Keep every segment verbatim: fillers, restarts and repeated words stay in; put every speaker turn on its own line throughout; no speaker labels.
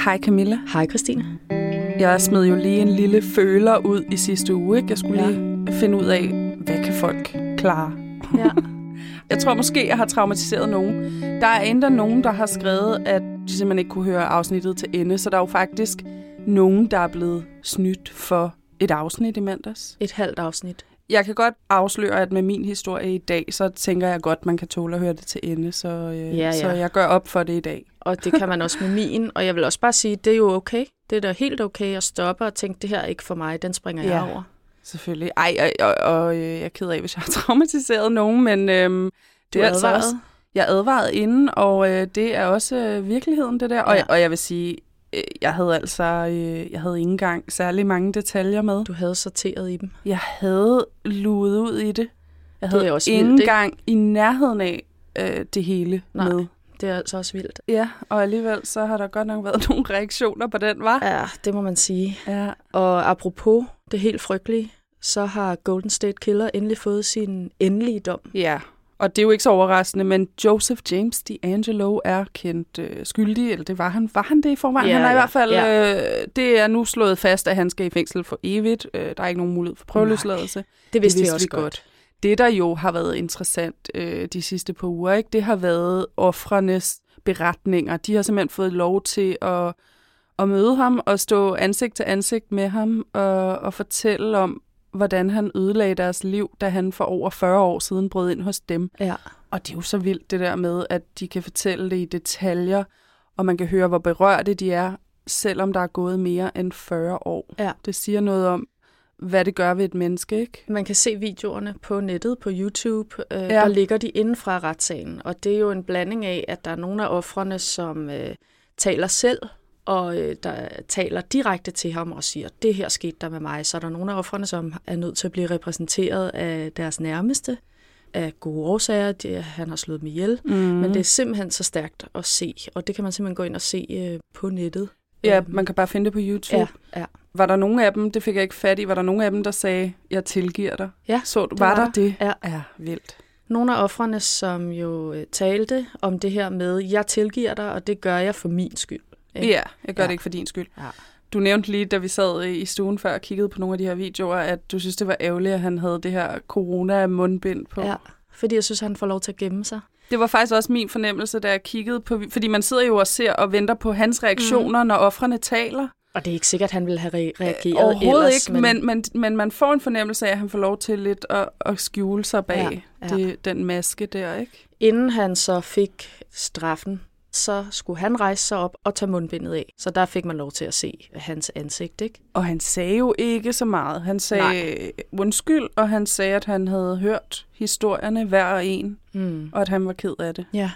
Hej Camilla.
Hej Christine.
Jeg smed jo lige en lille føler ud i sidste uge, ikke? Jeg skulle
ja.
lige finde ud af, hvad kan folk klare?
Ja.
Jeg tror måske, jeg har traumatiseret nogen. Der er endda nogen, der har skrevet, at de simpelthen ikke kunne høre afsnittet til ende, så der er jo faktisk nogen, der er blevet snydt for et afsnit i mandags.
Et halvt afsnit.
Jeg kan godt afsløre, at med min historie i dag, så tænker jeg godt, man kan tåle at høre det til ende, så, øh, ja, ja. så jeg gør op for det i dag.
Og det kan man også med min, og jeg vil også bare sige, det er jo okay. Det er da helt okay at stoppe og tænke, det her er ikke for mig, den springer
ja,
jeg over.
Selvfølgelig. Ej, og, og, og jeg er ked af, hvis jeg har traumatiseret nogen, men øhm, det er altså også, jeg advarede inden, og øh, det er også øh, virkeligheden, det der. Ja. Og, og jeg vil sige, øh, jeg havde altså, øh, jeg havde ikke engang særlig mange detaljer med.
Du havde sorteret i dem.
Jeg havde luet ud i det. Jeg havde
det er også
ikke
vildt,
engang i nærheden af øh, det hele
Nej.
med.
Det er altså også vildt.
Ja, og alligevel så har der godt nok været nogle reaktioner på den, var?
Ja, det må man sige.
Ja.
Og apropos det helt frygtelige, så har Golden State Killer endelig fået sin endelige dom.
Ja, og det er jo ikke så overraskende, men Joseph James DeAngelo er kendt øh, skyldig, eller det var han. Var han det i forvejen?
Ja,
han er
ja,
i hvert fald,
ja.
øh, det er nu slået fast, at han skal i fængsel for evigt. Øh, der er ikke nogen mulighed for prøveløsladelse.
Det vidste, det vidste vi også
vi godt.
godt.
Det, der jo har været interessant øh, de sidste par uger, ikke, det har været ofrenes beretninger. De har simpelthen fået lov til at, at møde ham og stå ansigt til ansigt med ham og, og fortælle om, hvordan han ødelagde deres liv, da han for over fyrre år siden brød ind hos dem.
Ja.
Og det er jo så vildt det der med, at de kan fortælle det i detaljer, og man kan høre, hvor berørte de er, selvom der er gået mere end fyrre år.
Ja.
Det siger noget om, hvad det gør ved et menneske, ikke?
Man kan se videoerne på nettet, på YouTube. Øh,
ja.
Der ligger de inden fra retssagen. Og det er jo en blanding af, at der er nogle af ofrene, som øh, taler selv, og øh, der taler direkte til ham og siger, det her skete der med mig. Så er der nogle af ofrene, som er nødt til at blive repræsenteret af deres nærmeste, af gode årsager. Det, han har slået dem ihjel. Mm. Men det er simpelthen så stærkt at se, og det kan man simpelthen gå ind og se øh, på nettet.
Ja, man kan bare finde det på YouTube.
Ja, ja.
Var der nogen af dem, det fik jeg ikke fat i, var der nogen af dem, der sagde, jeg tilgiver dig?
Ja,
så du, var, var der det?
Ja.
Ja, vildt.
Nogle af ofrene, som jo øh, talte om det her med, jeg tilgiver dig, og det gør jeg for min skyld. Ikke?
Ja, jeg gør
ja.
det ikke for din skyld.
Ja.
Du nævnte lige, da vi sad i stuen før og kiggede på nogle af de her videoer, at du synes, det var ærgerligt, at han havde det her corona-mundbind på.
Ja, fordi jeg synes, han får lov til at gemme sig.
Det var faktisk også min fornemmelse, da jeg kiggede på... Fordi man sidder jo og ser og venter på hans reaktioner, mm. når ofrene taler.
Og det er ikke sikkert, at han ville have reageret
øh, overhovedet
ellers.
ikke, men... Men, men, men man får en fornemmelse af, at han får lov til lidt at, at skjule sig bag ja, ja. Det, den maske der, ikke?
Inden han så fik straffen, så skulle han rejse sig op og tage mundbindet af. Så der fik man lov til at se hans ansigt, ikke?
Og han sagde jo ikke så meget. Han sagde Nej. undskyld, og han sagde, at han havde hørt historierne hver og en, mm. og at han var ked af det.
Ja.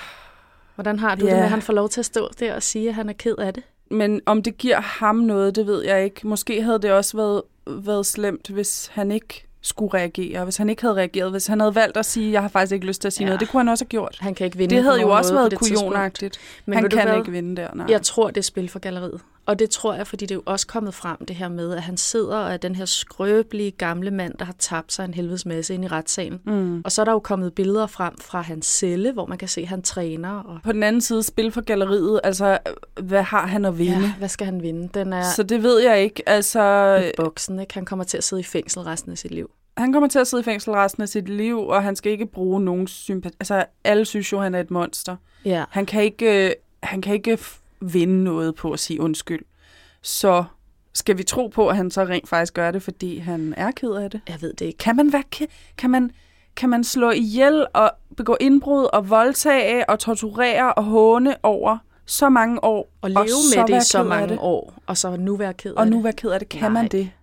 Hvordan har du ja. det med, at han får lov til at stå der og sige, at han er ked af det?
Men om det giver ham noget, det ved jeg ikke. Måske havde det også været, været slemt, hvis han ikke skulle reagere. Hvis han ikke havde reageret. Hvis han havde valgt at sige, jeg har faktisk ikke lyst til at sige ja. noget. Det kunne han også have gjort.
Han kan ikke vinde.
Det havde jo også været kujonagtigt.
Men
han kan
hvad?
ikke vinde der. Nej.
Jeg tror, det er spil for galleriet. Og det tror jeg, fordi det er jo også kommet frem, det her med, at han sidder og er den her skrøbelige gamle mand, der har tabt sig en helvedes masse ind i retssalen. Mm. Og så er der jo kommet billeder frem fra hans celle, hvor man kan se, at han træner. Og...
På den anden side, spil for galleriet. Altså, hvad har han at vinde?
Ja, hvad skal han vinde? Den er
så det ved jeg ikke. Altså...
i boksen, ikke? Han kommer til at sidde i fængsel resten af sit liv.
Han kommer til at sidde i fængsel resten af sit liv, og han skal ikke bruge nogen sympati. Altså, alle synes jo, han er et monster.
Ja.
Han kan ikke, han kan ikke vinde noget på at sige undskyld. Så skal vi tro på, at han så rent faktisk gør det, fordi han er ked af det?
Jeg ved det ikke.
Kan man, være, kan man, kan man slå ihjel og begå indbrud og voldtage og torturere og håne over så mange år?
Og leve og med det i så mange det? år, og så nu være ked af
og
det?
Og nu være ked af det. Kan Nej. man det?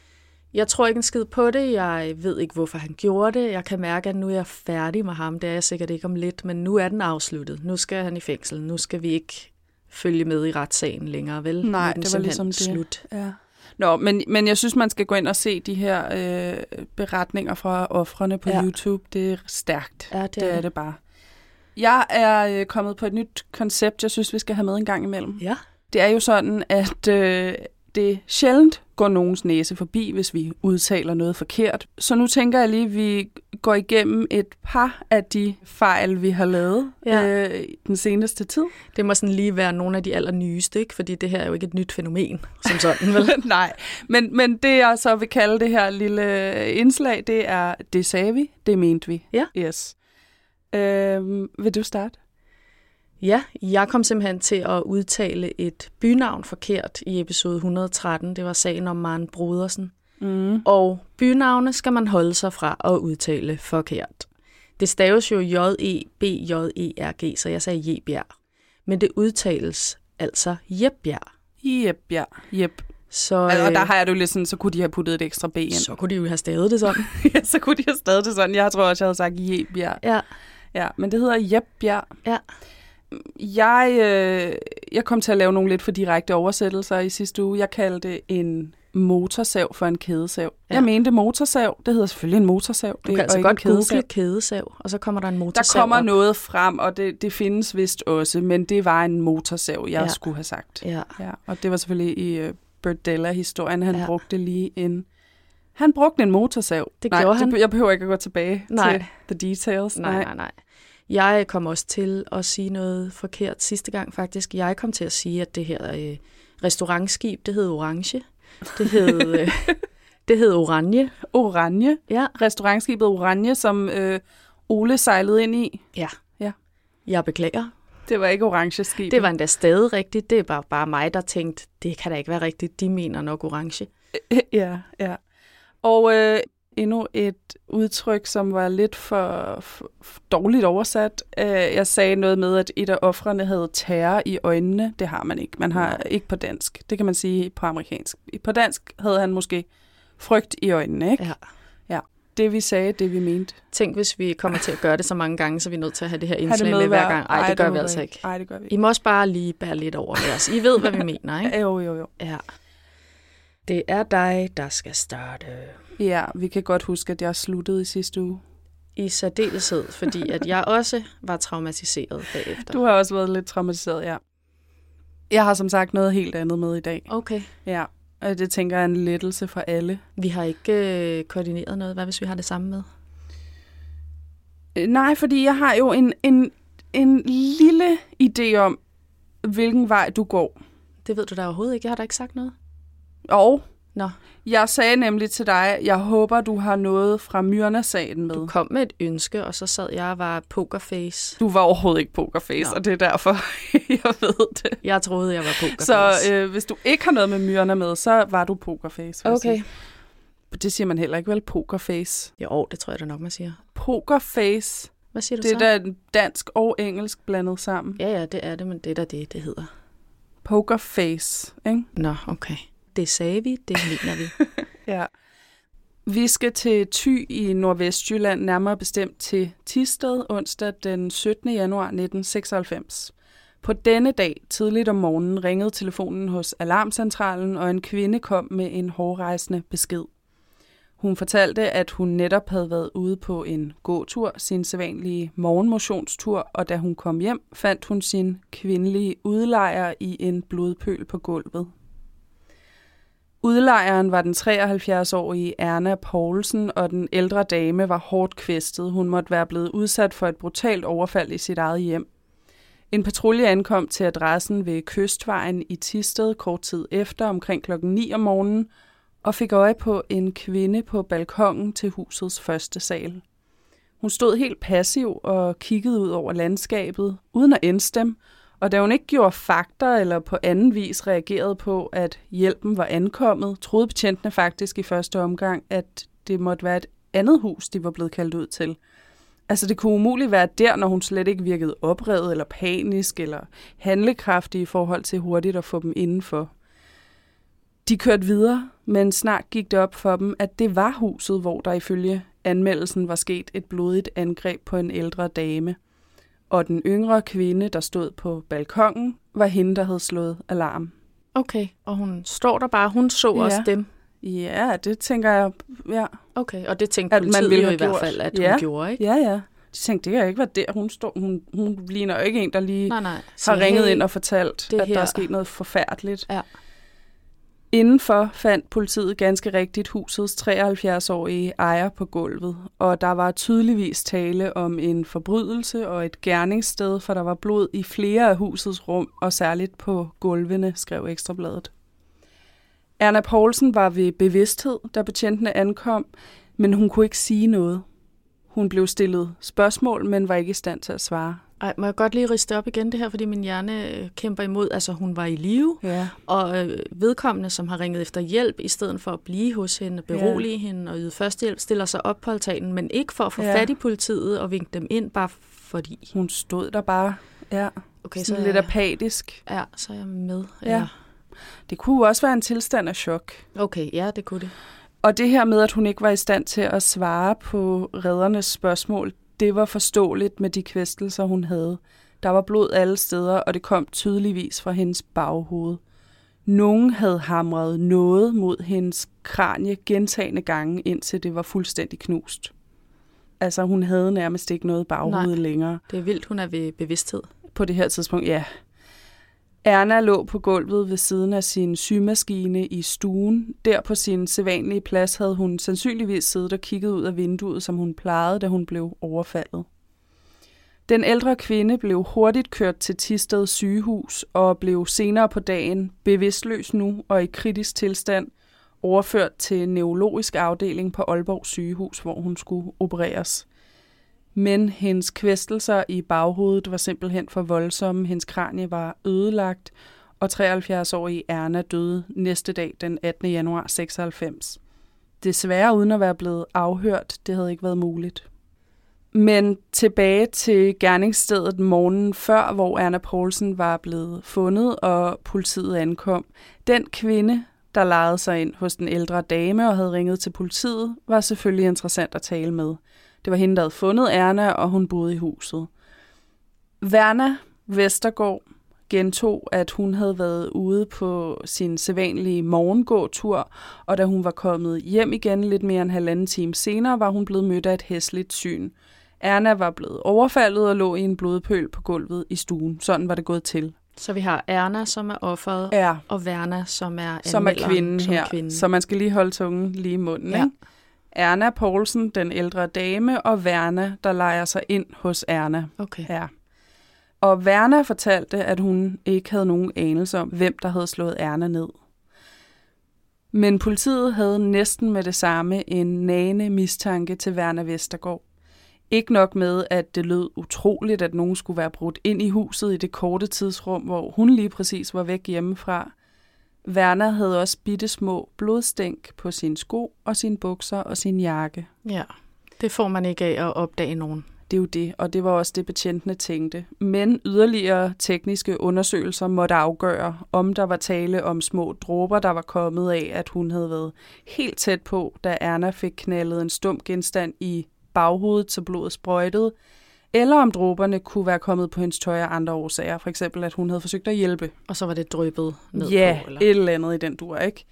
Jeg tror ikke en skid på det. Jeg ved ikke, hvorfor han gjorde det. Jeg kan mærke, at nu er jeg færdig med ham. Det er jeg sikkert ikke om lidt, men nu er den afsluttet. Nu skal han i fængsel. Nu skal vi ikke følge med i retssagen længere, vel?
Nej, det var ligesom det.
Slut.
Ja. Nå, men, men jeg synes, man skal gå ind og se de her øh, beretninger fra ofrene på ja. YouTube. Det er stærkt.
Ja, det,
det
er
er
det.
det bare. Jeg er øh, kommet på et nyt koncept, jeg synes, vi skal have med en gang imellem.
Ja.
Det er jo sådan, at... Øh, det sjældent går nogens næse forbi, hvis vi udtaler noget forkert. Så nu tænker jeg lige, at vi går igennem et par af de fejl, vi har lavet ja. øh, den seneste tid.
Det må sådan lige være nogle af de allernyeste, ikke? Fordi det her er jo ikke et nyt fænomen, som sådan, vel?
Nej, men, men det jeg så vil kalde det her lille indslag, det er, det sagde vi, det mente vi.
Ja.
Yes. Øh, vil du starte?
Ja, jeg kom simpelthen til at udtale et bynavn forkert i episode et hundrede og tretten. Det var sagen om Maren Brodersen. Mm. Og bynavne skal man holde sig fra at udtale forkert. Det staves jo J E B J E R G, så jeg sagde Jebjerg. Men det udtales altså Jebjerg.
Jebjerg, jeb.
Så,
og der har jeg jo lidt sådan, så kunne de have puttet et ekstra B ind.
Så kunne de jo have stavet det sådan.
Ja, så kunne de have stavet det sådan. Jeg tror også, jeg havde sagt Jebjerg.
Ja.
Ja, men det hedder Jebjerg.
Ja.
Jeg, øh, jeg kom til at lave nogle lidt for direkte oversættelser i sidste uge. Jeg kaldte en motorsav for en kædesav. Ja. Jeg mente motorsav. Det hedder selvfølgelig en motorsav.
Du kan
det,
altså godt google kædesav, og så kommer der en motorsav.
Der kommer
op.
noget frem, og det, det findes vist også, men det var en motorsav, jeg ja. skulle have sagt.
Ja.
Ja, og det var selvfølgelig i uh, Birdella-historien, han
ja.
brugte lige en... Han brugte en motorsav.
Det
nej,
gjorde han.
Det, jeg behøver ikke at gå tilbage
nej.
til the details.
Nej, nej, nej. nej. Jeg kom også til at sige noget forkert sidste gang, faktisk. Jeg kom til at sige, at det her øh, restaurantskib, det hed Orange. Det hed, øh, det hed Oranje.
Oranje?
Ja.
Restaurantskibet Oranje, som øh, Ole sejlede ind i?
Ja.
Ja.
Jeg beklager.
Det var ikke Orange skib.
Det var endda stadig rigtigt. Det er bare, bare mig, der tænkte, det kan da ikke være rigtigt. De mener nok Orange.
Ja, ja. Og... Øh, endnu et udtryk, som var lidt for, for, for dårligt oversat. Jeg sagde noget med, at et af ofrene havde terror i øjnene. Det har man ikke. Man har ikke på dansk. Det kan man sige på amerikansk. På dansk havde han måske frygt i øjnene, ikke?
Ja.
Ja. Det vi sagde, det vi mente.
Tænk, hvis vi kommer til at gøre det så mange gange, så vi er nødt til at have det her indslag med, med hver gang. Ej, det, Ej, gør det vi altså ikke.
Ej, det gør vi ikke.
I må også bare lige bære lidt over med os. I ved, hvad vi mener, ikke?
Jo, jo, jo.
Ja. Det er dig, der skal starte.
Ja, vi kan godt huske, at jeg sluttede i sidste uge.
I særdeleshed, fordi at jeg også var traumatiseret bagefter.
Du har også været lidt traumatiseret, ja. Jeg har som sagt noget helt andet med i dag.
Okay.
Ja, og det tænker jeg er en lettelse for alle.
Vi har ikke øh, koordineret noget. Hvad hvis vi har det samme med?
Øh, nej, fordi jeg har jo en, en, en lille idé om, hvilken vej du går.
Det ved du da overhovedet ikke. Jeg har da ikke sagt noget.
Og
Nå.
Jeg sagde nemlig til dig, jeg håber, du har noget fra Myrna-sagen med.
Du kom med et ønske, og så sad jeg og var pokerface.
Du var overhovedet ikke pokerface, Nå. Og det er derfor, jeg ved det.
Jeg troede, jeg var pokerface.
Så øh, hvis du ikke har noget med Myrna med, så var du pokerface.
Okay.
Det siger man heller ikke, vel? Pokerface.
Jo, det tror jeg da nok, man siger.
Pokerface.
Hvad siger du
det
så?
Det er da dansk og engelsk blandet sammen.
Ja, ja, det er det, men det er da det, det hedder.
Pokerface, ikke?
Nå, okay. Det sagde vi, det mener vi.
Ja. Vi skal til Thy i Nordvestjylland, nærmere bestemt til Thisted, onsdag den syttende januar nitten seksoghalvfems. På denne dag, tidligt om morgenen, ringede telefonen hos alarmcentralen, og en kvinde kom med en hårrejsende besked. Hun fortalte, at hun netop havde været ude på en gåtur, sin sædvanlige morgenmotionstur, og da hun kom hjem, fandt hun sin kvindelige udlejer i en blodpøl på gulvet. Udlejeren var den treoghalvfjerds-årige Erna Poulsen, og den ældre dame var hårdt kvæstet. Hun måtte være blevet udsat for et brutalt overfald i sit eget hjem. En patrulje ankom til adressen ved Kystvejen i Thisted kort tid efter, omkring klokken ni om morgenen, og fik øje på en kvinde på balkongen til husets første sal. Hun stod helt passiv og kiggede ud over landskabet, uden at indstemme, og da hun ikke gjorde fakter eller på anden vis reagerede på, at hjælpen var ankommet, troede betjentene faktisk i første omgang, at det måtte være et andet hus, de var blevet kaldt ud til. Altså det kunne umuligt være der, når hun slet ikke virkede oprevet eller panisk eller handlekraftig i forhold til hurtigt at få dem indenfor. De kørte videre, men snart gik det op for dem, at det var huset, hvor der ifølge anmeldelsen var sket et blodigt angreb på en ældre dame. Og den yngre kvinde, der stod på balkongen, var hende, der havde slået alarm.
Okay, og hun står der bare. Hun så ja. også dem.
Ja, det tænker jeg, ja.
Okay, og det tænkte politiet jo i gjort. hvert fald, at
ja.
hun gjorde, ikke?
Ja, ja. De tænkte, det kan ikke være der, hun står. Hun, hun ligner jo ikke en, der lige
nej, nej.
har ringet hey, ind og fortalt, at
her.
der er sket noget forfærdeligt.
Ja.
Indenfor fandt politiet ganske rigtigt husets treoghalvfjerds-årige ejer på gulvet, og der var tydeligvis tale om en forbrydelse og et gerningssted, for der var blod i flere af husets rum, og særligt på gulvene, skrev Ekstrabladet. Erna Poulsen var ved bevidsthed, da betjentene ankom, men hun kunne ikke sige noget. Hun blev stillet spørgsmål, men var ikke i stand til at svare.
Ej, må jeg godt lige riste op igen det her, fordi min hjerne kæmper imod. Altså, hun var i live,
ja.
og øh, vedkommende, som har ringet efter hjælp, i stedet for at blive hos hende, berolige ja. hende og yde førstehjælp, stiller sig op på altanen, men ikke for at få ja. fat i politiet og vinke dem ind, bare fordi.
Hun stod der bare, ja,
okay,
sådan
så
lidt
jeg,
apatisk.
Ja, så er jeg med.
Ja. ja. Det kunne også være en tilstand af chok.
Okay, ja, det kunne det.
Og det her med, at hun ikke var i stand til at svare på reddernes spørgsmål, det var forståeligt med de kvæstelser, hun havde. Der var blod alle steder, og det kom tydeligvis fra hendes baghoved. Nogen havde hamret noget mod hendes kranie gentagne gange, indtil det var fuldstændig knust. Altså, hun havde nærmest ikke noget baghoved Nej, længere.
Det er vildt, hun er ved bevidsthed.
På det her tidspunkt, ja. Erna lå på gulvet ved siden af sin symaskine i stuen. Der på sin sædvanlige plads havde hun sandsynligvis siddet og kigget ud af vinduet, som hun plejede, da hun blev overfaldet. Den ældre kvinde blev hurtigt kørt til Thisted sygehus og blev senere på dagen, bevidstløs nu og i kritisk tilstand, overført til neurologisk afdeling på Aalborg sygehus, hvor hun skulle opereres. Men hendes kvæstelser i baghovedet var simpelthen for voldsomme. Hendes kranie var ødelagt, og treoghalvfjerds-årige Erna døde næste dag den attende januar seksoghalvfems. Desværre uden at være blevet afhørt, det havde ikke været muligt. Men tilbage til gerningsstedet morgenen før, hvor Erna Poulsen var blevet fundet, og politiet ankom. Den kvinde, der lejede sig ind hos den ældre dame og havde ringet til politiet, var selvfølgelig interessant at tale med. Det var hende, der havde fundet Erna, og hun boede i huset. Verna Vestergaard gentog, at hun havde været ude på sin sædvanlige morgengåtur, og da hun var kommet hjem igen lidt mere end halvanden time senere, var hun blevet mødt af et hæsligt syn. Erna var blevet overfaldet og lå i en blodpøl på gulvet i stuen. Sådan var det gået til.
Så vi har Erna, som er offeret,
ja.
og Verna, som er
som er kvinden
som
her.
Kvinde.
Så man skal lige holde tungen lige i munden.
Ja.
Ikke? Erna Poulsen, den ældre dame, og Verna, der lejer sig ind hos Erna.
Okay.
Ja. Og Verna fortalte, at hun ikke havde nogen anelse om, hvem der havde slået Erna ned. Men politiet havde næsten med det samme en nagende mistanke til Verna Vestergaard. Ikke nok med, at det lød utroligt, at nogen skulle være brudt ind i huset i det korte tidsrum, hvor hun lige præcis var væk hjemmefra. Verna havde også bittesmå blodstænk på sine sko og sine bukser og sin jakke.
Ja, det får man ikke af at opdage nogen.
Det er jo det, og det var også det, betjentene tænkte. Men yderligere tekniske undersøgelser måtte afgøre, om der var tale om små dråber, der var kommet af, at hun havde været helt tæt på, da Erna fik knaldet en stum genstand i baghovedet, så blodet sprøjtede, eller om dråberne kunne være kommet på hendes tøj af andre årsager, for eksempel at hun havde forsøgt at hjælpe.
Og så var det dryppet ned
ja,
på?
Ja, et eller andet i den dur, ikke?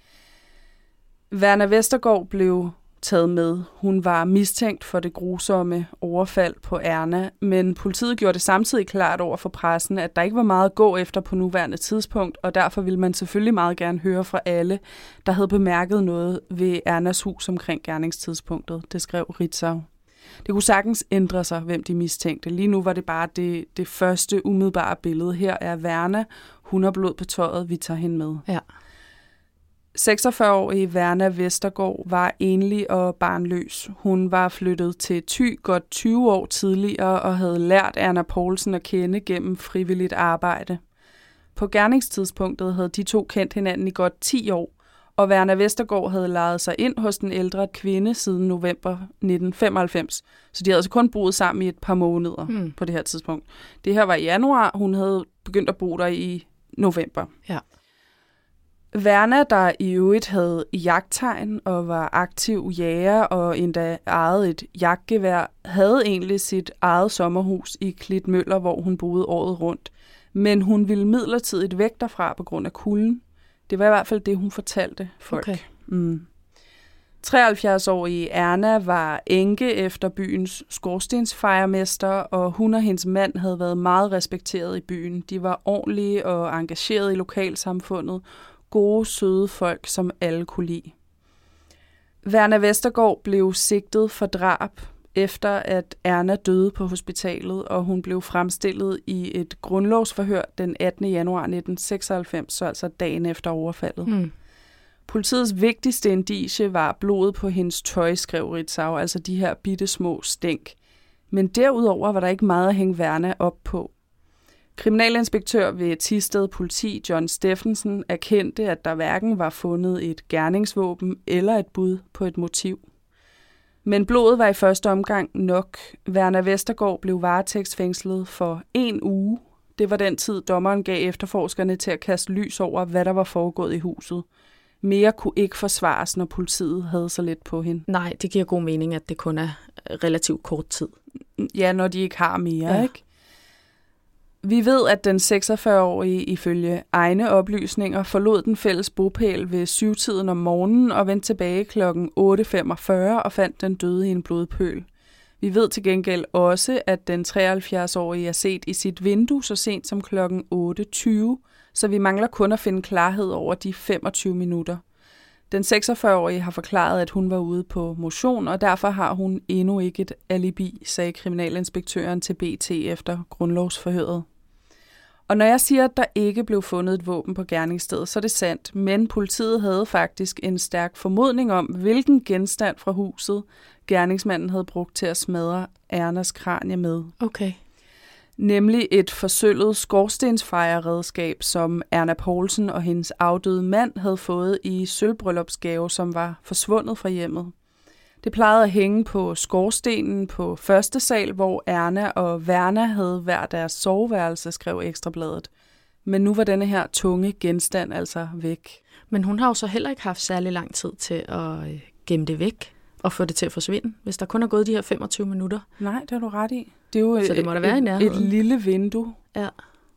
Verna Vestergaard blev taget med. Hun var mistænkt for det grusomme overfald på Erna, men politiet gjorde det samtidig klart over for pressen, at der ikke var meget at gå efter på nuværende tidspunkt, og derfor ville man selvfølgelig meget gerne høre fra alle, der havde bemærket noget ved Ernas hus omkring gerningstidspunktet. Det skrev Ritzau. Det kunne sagtens ændre sig, hvem de mistænkte. Lige nu var det bare det, det første umiddelbare billede. Her er Verna. Hun har blod på tøjet. Vi tager hende med.
Ja.
seksogfyrre-årige Verna Vestergaard var enlig og barnløs. Hun var flyttet til Thy godt tyve år tidligere og havde lært Erna Poulsen at kende gennem frivilligt arbejde. På gerningstidspunktet havde de to kendt hinanden i godt ti år, og Verna Vestergaard havde lejet sig ind hos den ældre kvinde siden november nitten femoghalvfems. Så de havde altså kun boet sammen i et par måneder hmm. på det her tidspunkt. Det her var i januar, hun havde begyndt at bo der i november.
Ja.
Verna, der i øvrigt havde jagttegn og var aktiv jæger og endda ejede et jagtgevær, havde egentlig sit eget sommerhus i Klitmøller, hvor hun boede året rundt. Men hun ville midlertidigt væk derfra på grund af kulden. Det var i hvert fald det, hun fortalte folk.
Okay.
Mm. treoghalvfjerds-årige Erna var enke efter byens skorstensfejermester, og hun og hendes mand havde været meget respekteret i byen. De var ordentlige og engagerede i lokalsamfundet, gode, søde folk, som alle kunne lide. Verna Vestergaard blev sigtet for drab, efter at Erna døde på hospitalet, og hun blev fremstillet i et grundlovsforhør den attende januar nitten seksoghalvfems, så altså dagen efter overfaldet. Mm. Politiets vigtigste indicie var blodet på hendes tøj, skrev Ritzau, altså de her bitte små stænk. Men derudover var der ikke meget at hænge Verna op på. Kriminalinspektør ved Thisted Politi, John Steffensen, erkendte, at der hverken var fundet et gerningsvåben eller et bud på et motiv. Men blodet var i første omgang nok. Verna Vestergaard blev varetægtsfængslet for en uge. Det var den tid, dommeren gav efterforskerne til at kaste lys over, hvad der var foregået i huset. Mere kunne ikke forsvares, når politiet havde så lidt på hende.
Nej, det giver god mening, at det kun er relativt kort tid.
Ja, når de ikke har mere, ja. Ikke? Vi ved, at den seksogfyrre-årige ifølge egne oplysninger forlod den fælles bopæl ved syvtiden om morgenen og vendte tilbage klokken otte femogfyrre og fandt den døde i en blodpøl. Vi ved til gengæld også, at den treoghalvfjerds-årige er set i sit vindue så sent som klokken otte tyve, så vi mangler kun at finde klarhed over de femogtyve minutter. Den seksogfyrre-årige har forklaret, at hun var ude på motion, og derfor har hun endnu ikke et alibi, sagde kriminalinspektøren til B T efter grundlovsforhøret. Og når jeg siger, at der ikke blev fundet et våben på gerningsstedet, så er det sandt, men politiet havde faktisk en stærk formodning om, hvilken genstand fra huset gerningsmanden havde brugt til at smadre Ernas kranie med.
Okay.
Nemlig et forsølvet skorstensfejerredskab, som Erna Poulsen og hendes afdøde mand havde fået i sølvbryllupsgave, som var forsvundet fra hjemmet. Det plejede at hænge på skorstenen på første sal, hvor Erna og Verna havde hver deres soveværelse, skrev Ekstrabladet. Men nu var denne her tunge genstand altså væk.
Men hun har jo så heller ikke haft særlig lang tid til at gemme det væk og få det til at forsvinde, hvis der kun er gået de her femogtyve minutter.
Nej, det har du ret i. Det er jo
så det må da være
et,
i nærheden.
Et lille vindue.
Ja.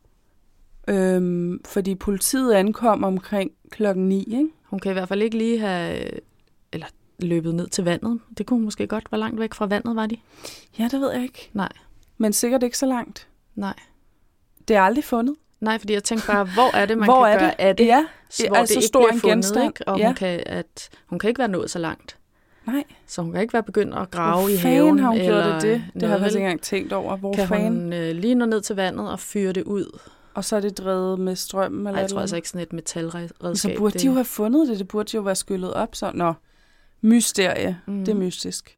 Øhm, fordi politiet ankom omkring klokken ni, ikke?
Hun kan i hvert fald ikke lige have eller løbet ned til vandet. Det kunne hun måske godt. Hvor langt væk fra vandet var de?
Ja, det ved jeg ikke.
Nej.
Men sikkert ikke så langt.
Nej.
Det er aldrig fundet.
Nej, fordi jeg tænkte bare, hvor er det, man
hvor
kan
er
gøre
det?
af det?
Ja,
hvor
altså
det ikke
stor
bliver
en
fundet,
genstand.
Ikke? Og
ja.
hun, kan, at, hun kan ikke være nået så langt.
Nej.
Så hun kan ikke være begyndt at grave
hvor
i haven.
Hvor har hun
eller
gjort det? Det, det har jeg faktisk
ikke
engang tænkt over. Hvor
kan
fan?
hun øh, lige nå ned til vandet og fyre det ud?
Og så er det drevet med strøm? Eller
Ej, jeg tror altså ikke sådan et metalredskab.
Så burde det... de jo have fundet det. Det burde jo være skyllet op. Så. Nå, mysterie. Mm. Det er mystisk.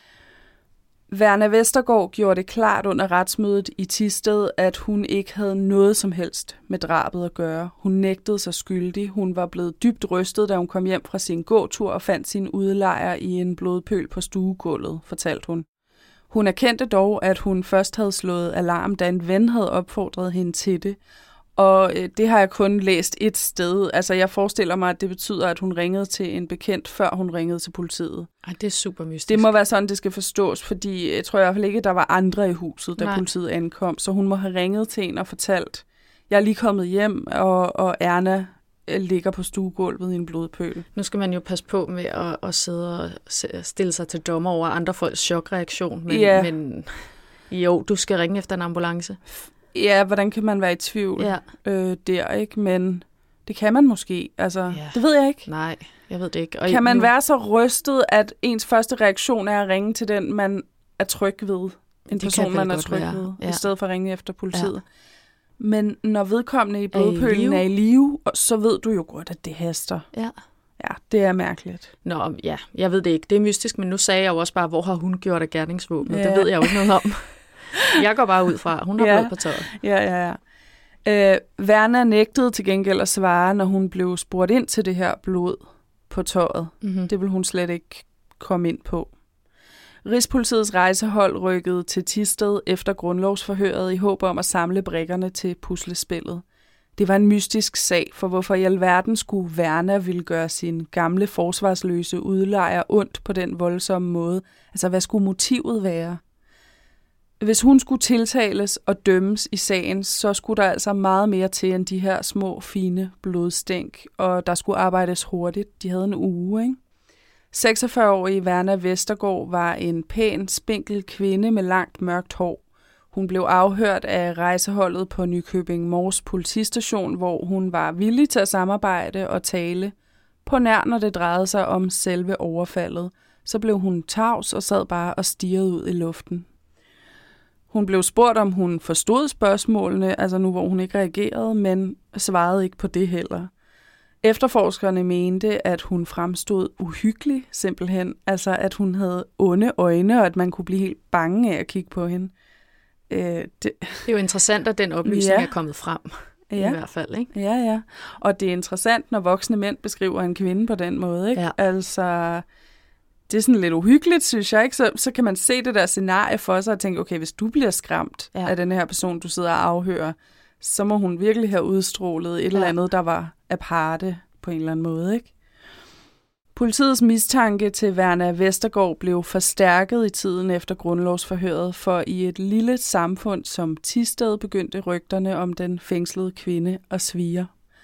Verna Vestergaard gjorde det klart under retsmødet i Thisted, at hun ikke havde noget som helst med drabet at gøre. Hun nægtede sig skyldig. Hun var blevet dybt rystet, da hun kom hjem fra sin gåtur og fandt sin udlejer i en blodpøl på stuegulvet, fortalte hun. Hun erkendte dog, at hun først havde slået alarm, da en ven havde opfordret hende til det. Og det har jeg kun læst et sted. Altså, jeg forestiller mig, at det betyder, at hun ringede til en bekendt, før hun ringede til politiet.
Ej, det er super mystisk.
Det må være sådan, det skal forstås, fordi jeg tror i hvert fald ikke, at der var andre i huset, da
Nej.
politiet ankom. Så hun må have ringet til en og fortalt, jeg er lige kommet hjem, og, og Erna ligger på stuegulvet i en blodpøl.
Nu skal man jo passe på med at, at sidde og stille sig til dommer over andre folks chokreaktion. Men,
ja.
men jo, du skal ringe efter en ambulance.
Ja, hvordan kan man være i tvivl
ja.
øh, der, ikke? Men det kan man måske. Altså,
ja.
Det ved jeg ikke.
Nej, jeg ved det ikke. Og
kan man
nu...
være så rystet, at ens første reaktion er at ringe til den, man er tryg ved? En
det
person, man er tryg være. ved,
ja.
i stedet for at ringe efter politiet. Ja.
Men
når vedkommende i blodpølen er i live, så ved du jo godt, at det haster.
Ja.
Ja, det er mærkeligt.
Nå, ja, jeg ved det ikke. Det er mystisk, men nu sagde jeg jo også bare, hvor har hun gjort af gerningsvåbnet?
Ja.
Det ved jeg jo ikke noget om. Jeg går bare ud fra, hun har
ja.
blod på tøjet.
Ja, ja, ja. Øh, Verna nægtede til gengæld at svare, når hun blev spurgt ind til det her blod på tøjet. Mm-hmm. Det ville hun slet ikke komme ind på. Rigspolitiets rejsehold rykkede til Thisted efter grundlovsforhøret i håb om at samle brikkerne til puslespillet. Det var en mystisk sag, for hvorfor i alverden skulle Verna ville gøre sin gamle forsvarsløse udlejer ondt på den voldsomme måde? Altså, hvad skulle motivet være? Hvis hun skulle tiltales og dømmes i sagen, så skulle der altså meget mere til end de her små, fine blodstænk, og der skulle arbejdes hurtigt. De havde en uge, ikke? seksogfyrre-årige Verna Vestergaard var en pæn, spinkel kvinde med langt mørkt hår. Hun blev afhørt af rejseholdet på Nykøbing Mors politistation, hvor hun var villig til at samarbejde og tale. På nær, når det drejede sig om selve overfaldet, så blev hun tavs og sad bare og stirrede ud i luften. Hun blev spurgt, om hun forstod spørgsmålene, altså nu hvor hun ikke reagerede, men svarede ikke på det heller. Efterforskerne mente, at hun fremstod uhyggelig simpelthen, altså at hun havde onde øjne, og at man kunne blive helt bange af at kigge på hende. Øh, det...
det er jo interessant, at den oplysning ja. er kommet frem, ja. i hvert fald, ikke?
Ja, ja. Og det er interessant, når voksne mænd beskriver en kvinde på den måde, ikke?
Ja.
Altså, det er sådan lidt uhyggeligt, synes jeg, ikke? Så, så kan man se det der scenarie for sig og tænke, okay, hvis du bliver skræmt ja. af den her person, du sidder og afhører, så må hun virkelig have udstrålet et ja. eller andet, der var aparte på en eller anden måde, ikke? Politiets mistanke til Verna Vestergaard blev forstærket i tiden efter grundlovsforhøret, for i et lille samfund som Thisted begyndte rygterne om den fængslede kvinde at svire.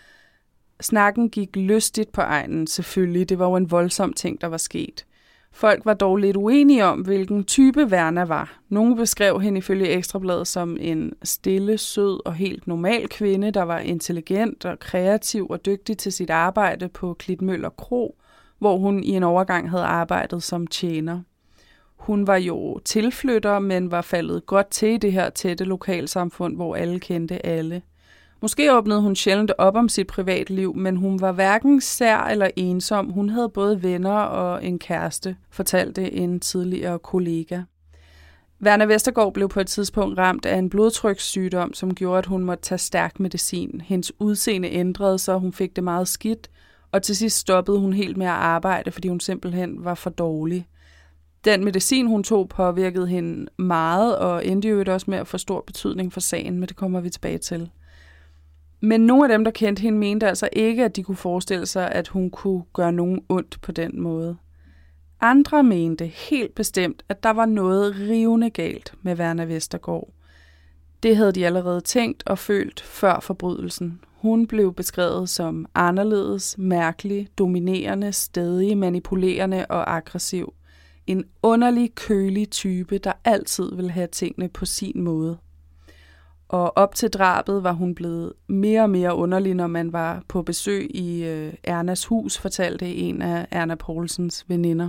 Snakken gik lystigt på egnen, selvfølgelig. Det var jo en voldsom ting, der var sket. Folk var dog lidt uenige om, hvilken type Verna var. Nogle beskrev hende ifølge Ekstrabladet som en stille, sød og helt normal kvinde, der var intelligent og kreativ og dygtig til sit arbejde på Klitmøller Kro, hvor hun i en overgang havde arbejdet som tjener. Hun var jo tilflytter, men var faldet godt til i det her tætte lokalsamfund, hvor alle kendte alle. Måske åbnede hun sjældent op om sit privatliv, men hun var hverken sær eller ensom. Hun havde både venner og en kæreste, fortalte en tidligere kollega. Verna Vestergaard blev på et tidspunkt ramt af en blodtrykssygdom, som gjorde, at hun måtte tage stærk medicin. Hendes udseende ændrede sig, hun fik det meget skidt, og til sidst stoppede hun helt med at arbejde, fordi hun simpelthen var for dårlig. Den medicin, hun tog, påvirkede hende meget, og endte jo også med at få stor betydning for sagen, men det kommer vi tilbage til. Men nogle af dem, der kendte hende, mente altså ikke, at de kunne forestille sig, at hun kunne gøre nogen ondt på den måde. Andre mente helt bestemt, at der var noget rivende galt med Verna Vestergaard. Det havde de allerede tænkt og følt før forbrydelsen. Hun blev beskrevet som anderledes, mærkelig, dominerende, stædig, manipulerende og aggressiv. En underlig, kølig type, der altid ville have tingene på sin måde. Og op til drabet var hun blevet mere og mere underlig, når man var på besøg i øh, Ernas hus, fortalte en af Erna Poulsens veninder.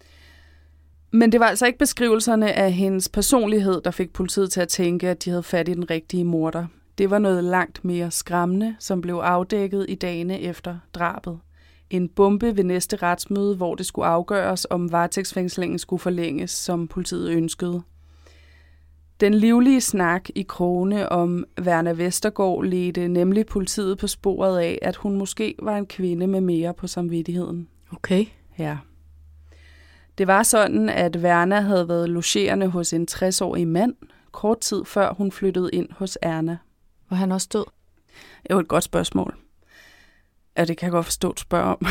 Men det var altså ikke beskrivelserne af hendes personlighed, der fik politiet til at tænke, at de havde fat i den rigtige morder. Det var noget langt mere skræmmende, som blev afdækket i dagene efter drabet. En bombe ved næste retsmøde, hvor det skulle afgøres, om varetægtsfængslingen skulle forlænges, som politiet ønskede. Den livlige snak i krogene om Verna Vestergaard ledte nemlig politiet på sporet af, at hun måske var en kvinde med mere på samvittigheden.
Okay.
Ja. Det var sådan, at Verna havde været logerende hos en tres-årig mand, kort tid før hun flyttede ind hos Erna.
Var han også død?
Det var et godt spørgsmål. Ja, det kan jeg godt forstå, at spørge om.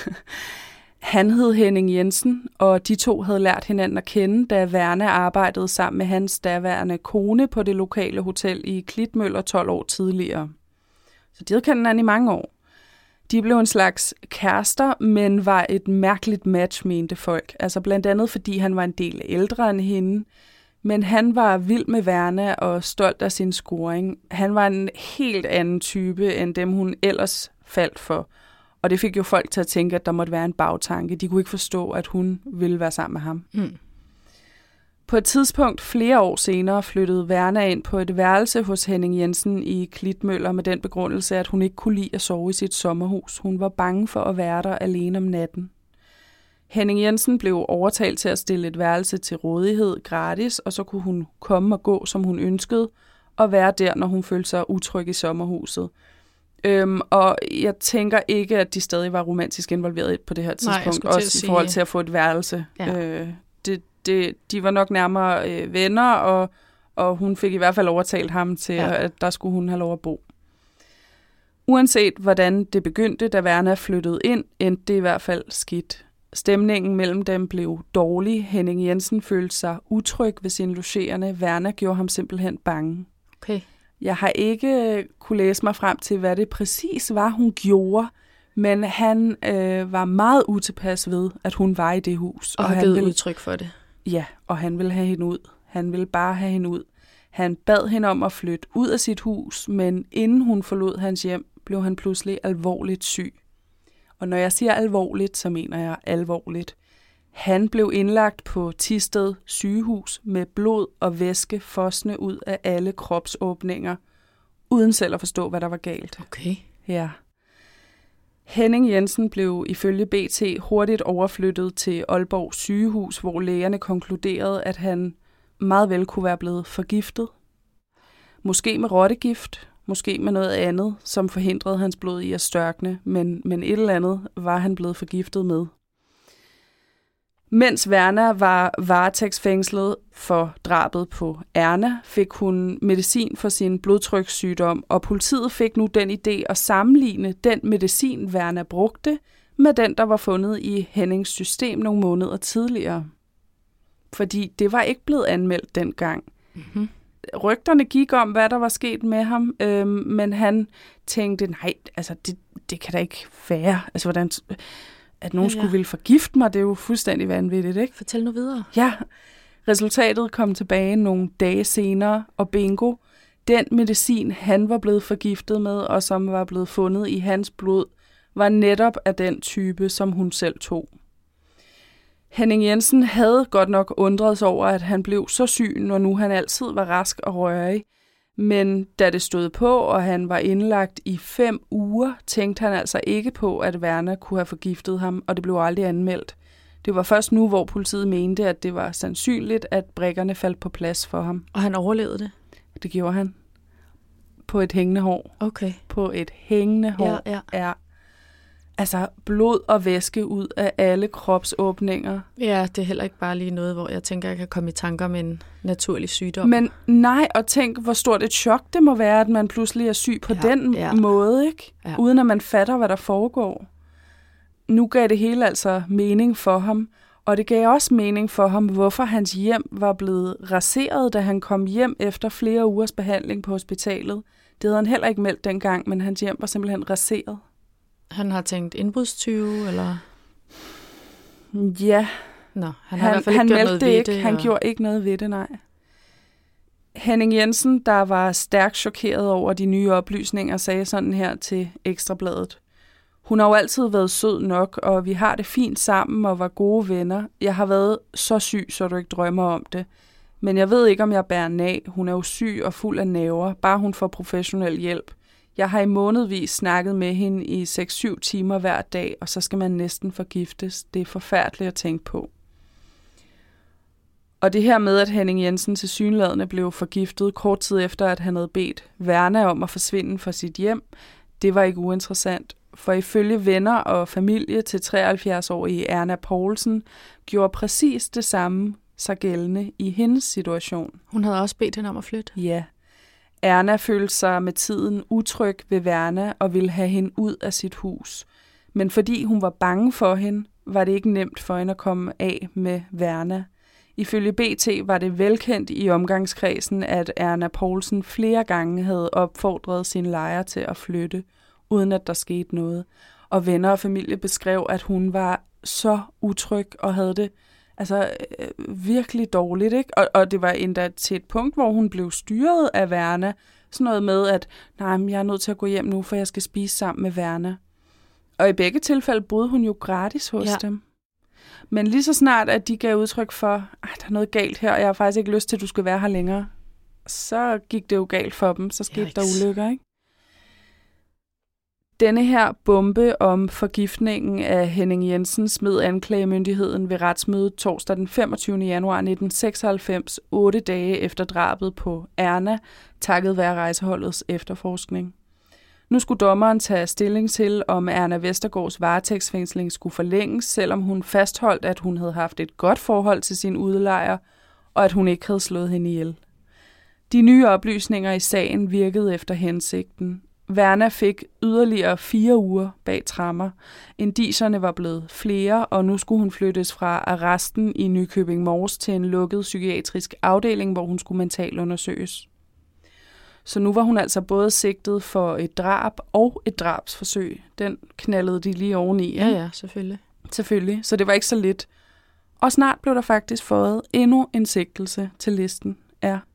Han hed Henning Jensen, og de to havde lært hinanden at kende, da Verna arbejdede sammen med hans daværende kone på det lokale hotel i Klitmøller tolv år tidligere. Så de havde kendt hinanden i mange år. De blev en slags kærester, men var et mærkeligt match, mente folk. Altså blandt andet, fordi han var en del ældre end hende. Men han var vild med Verna og stolt af sin scoring. Han var en helt anden type, end dem hun ellers faldt for. Og det fik jo folk til at tænke, at der måtte være en bagtanke. De kunne ikke forstå, at hun ville være sammen med ham. Mm. På et tidspunkt flere år senere flyttede Verna ind på et værelse hos Henning Jensen i Klitmøller med den begrundelse, at hun ikke kunne lide at sove i sit sommerhus. Hun var bange for at være der alene om natten. Henning Jensen blev overtalt til at stille et værelse til rådighed gratis, og så kunne hun komme og gå, som hun ønskede, og være der, når hun følte sig utryg i sommerhuset. Øhm, og jeg tænker ikke, at de stadig var romantisk involveret på det her tidspunkt, Nej, også i forhold til at få et værelse. Ja. Øh, det, det, de var nok nærmere øh, venner, og, og hun fik i hvert fald overtalt ham til, ja. at der skulle hun have lov at bo. Uanset hvordan det begyndte, da Verna flyttede ind, endte det i hvert fald skidt. Stemningen mellem dem blev dårlig. Henning Jensen følte sig utryg ved sine logerende. Verna gjorde ham simpelthen bange.
Okay.
Jeg har ikke kunne læse mig frem til, hvad det præcis var, hun gjorde, men han øh, var meget utilpas ved, at hun var i det hus.
Og, og har givet udtryk for det.
Ja, og han ville have hende ud. Han ville bare have hende ud. Han bad hende om at flytte ud af sit hus, men inden hun forlod hans hjem, blev han pludselig alvorligt syg. Og når jeg siger alvorligt, så mener jeg alvorligt. Han blev indlagt på Thisted sygehus med blod og væske fossende ud af alle kropsåbninger, uden selv at forstå, hvad der var galt.
Okay.
Ja. Henning Jensen blev ifølge B T hurtigt overflyttet til Aalborg sygehus, hvor lægerne konkluderede, at han meget vel kunne være blevet forgiftet. Måske med rottegift, måske med noget andet, som forhindrede hans blod i at størkne, men, men et eller andet var han blevet forgiftet med. Mens Werner var varetægtsfængslet for drabet på Erna, fik hun medicin for sin blodtrykssygdom, og politiet fik nu den idé at sammenligne den medicin, Werner brugte, med den, der var fundet i Hennings system nogle måneder tidligere. Fordi det var ikke blevet anmeldt dengang.
Mm-hmm.
Rygterne gik om, hvad der var sket med ham, øhm, men han tænkte, nej, altså det, det kan da ikke være. Altså hvordan... At nogen ja, ja. skulle ville forgifte mig, det er jo fuldstændig vanvittigt, ikke?
Fortæl nu videre.
Ja, resultatet kom tilbage nogle dage senere, og bingo, den medicin, han var blevet forgiftet med, og som var blevet fundet i hans blod, var netop af den type, som hun selv tog. Henning Jensen havde godt nok undret sig over, at han blev så syg, når nu han altid var rask og rørig. Men da det stod på, og han var indlagt i fem uger, tænkte han altså ikke på, at Werner kunne have forgiftet ham, og det blev aldrig anmeldt. Det var først nu, hvor politiet mente, at det var sandsynligt, at brikkerne faldt på plads for ham.
Og han overlevede det?
Det gjorde han. På et hængende hår.
Okay.
På et hængende hår.
Ja, ja.
Er altså blod og væske ud af alle kropsåbninger.
Ja, det er heller ikke bare lige noget, hvor jeg tænker, jeg kan komme i tanker om en naturlig sygdom.
Men nej, og tænk, hvor stort et chok det må være, at man pludselig er syg på
ja,
den
ja.
måde, ikke?
Ja.
Uden at man fatter, hvad der foregår. Nu gav det hele altså mening for ham, og det gav også mening for ham, hvorfor hans hjem var blevet raseret, da han kom hjem efter flere ugers behandling på hospitalet. Det havde han heller ikke meldt dengang, men hans hjem var simpelthen raseret.
Han har tænkt indbrudstyve, eller?
Ja.
Nå, han har
han,
i hvert fald ikke
han
gjort
meldte
noget
det
ved
ikke.
det.
Han
og...
gjorde ikke noget ved det, nej. Henning Jensen, der var stærkt chokeret over de nye oplysninger, sagde sådan her til Ekstrabladet. Hun har jo altid været sød nok, og vi har det fint sammen og var gode venner. Jeg har været så syg, så du ikke drømmer om det. Men jeg ved ikke, om jeg bærer af. Hun er jo syg og fuld af nerver, bare hun får professionel hjælp. Jeg har i månedvis snakket med hende i seks syv timer hver dag, og så skal man næsten forgiftes. Det er forfærdeligt at tænke på. Og det her med, at Henning Jensen tilsyneladende blev forgiftet kort tid efter, at han havde bedt Werner om at forsvinde fra sit hjem, det var ikke uinteressant. For ifølge venner og familie til treoghalvfjerds-årige Erna Poulsen gjorde præcis det samme sig gældende i hendes situation.
Hun havde også bedt hende om at flytte?
Ja. Erna følte sig med tiden utryg ved Werner og ville have hende ud af sit hus. Men fordi hun var bange for hende, var det ikke nemt for hende at komme af med Werner. Ifølge B T var det velkendt i omgangskredsen, at Erna Poulsen flere gange havde opfordret sin lejer til at flytte, uden at der skete noget. Og venner og familie beskrev, at hun var så utryg og havde det altså øh, virkelig dårligt, ikke? Og, og det var endda til et punkt, hvor hun blev styret af Werner. Sådan noget med, at nej, men jeg er nødt til at gå hjem nu, for jeg skal spise sammen med Werner. Og i begge tilfælde boede hun jo gratis hos ja. dem. Men lige så snart, at de gav udtryk for, at der er noget galt her, og jeg har faktisk ikke lyst til, at du skal være her længere, så gik det jo galt for dem. Så skete Yikes. der ulykker, ikke? Denne her bombe om forgiftningen af Henning Jensen smed anklagemyndigheden ved retsmødet torsdag den femogtyvende januar nitten seksoghalvfems, otte dage efter drabet på Erna, takket være rejseholdets efterforskning. Nu skulle dommeren tage stilling til, om Erna Vestergaards varetægtsfængsling skulle forlænges, selvom hun fastholdt, at hun havde haft et godt forhold til sin udlejer, og at hun ikke havde slået hende ihjel. De nye oplysninger i sagen virkede efter hensigten. Werner fik yderligere fire uger bag tremmer. Indicierne var blevet flere, og nu skulle hun flyttes fra arresten i Nykøbing Mors til en lukket psykiatrisk afdeling, hvor hun skulle mentalundersøges. Så nu var hun altså både sigtet for et drab og et drabsforsøg. Den knaldede de lige oveni.
Ja, ja, selvfølgelig.
Selvfølgelig, så det var ikke så lidt. Og snart blev der faktisk fået endnu en sigtelse til listen. Ja.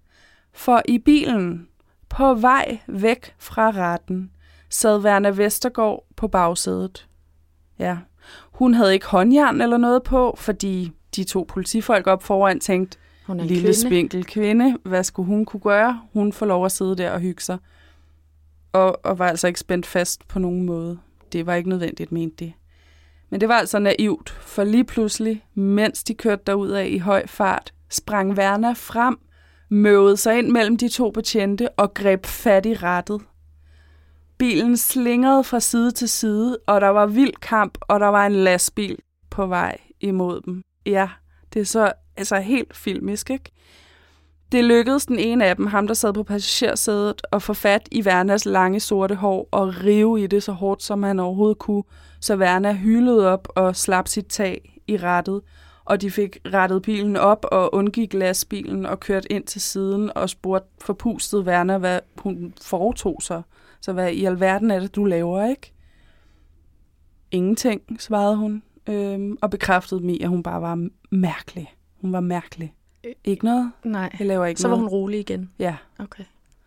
For i bilen, på vej væk fra retten, sad Verna Vestergaard på bagsædet. Ja, hun havde ikke håndjern eller noget på, fordi de to politifolk op foran tænkte,
hun er en
lille
kvinde.
spinkel kvinde, hvad skulle hun kunne gøre? Hun får lov at sidde der og hygge sig. Og, og var altså ikke spændt fast på nogen måde. Det var ikke nødvendigt, mente de. Men det var altså naivt, for lige pludselig, mens de kørte derudad i høj fart, sprang Verna frem, møvede sig ind mellem de to betjente og greb fat i rattet. Bilen slingrede fra side til side, og der var vild kamp, og der var en lastbil på vej imod dem. Ja, det er så altså helt filmisk, ikke? Det lykkedes den ene af dem, ham der sad på passagersædet, at få fat i Vernas lange sorte hår og rive i det så hårdt, som han overhovedet kunne, så Verna hylede op og slap sit tag i rattet, og de fik rettet bilen op og undgik lastbilen og kørte ind til siden og spurgte forpustet Verna, hvad hun foretog sig. Så hvad i alverden er det, du laver, ikke? Ingenting, svarede hun, øhm, og bekræftede mig, at hun bare var mærkelig. Hun var mærkelig. Ikke noget?
Nej,
jeg laver ikke
så
noget.
var hun rolig igen?
Ja.
Okay.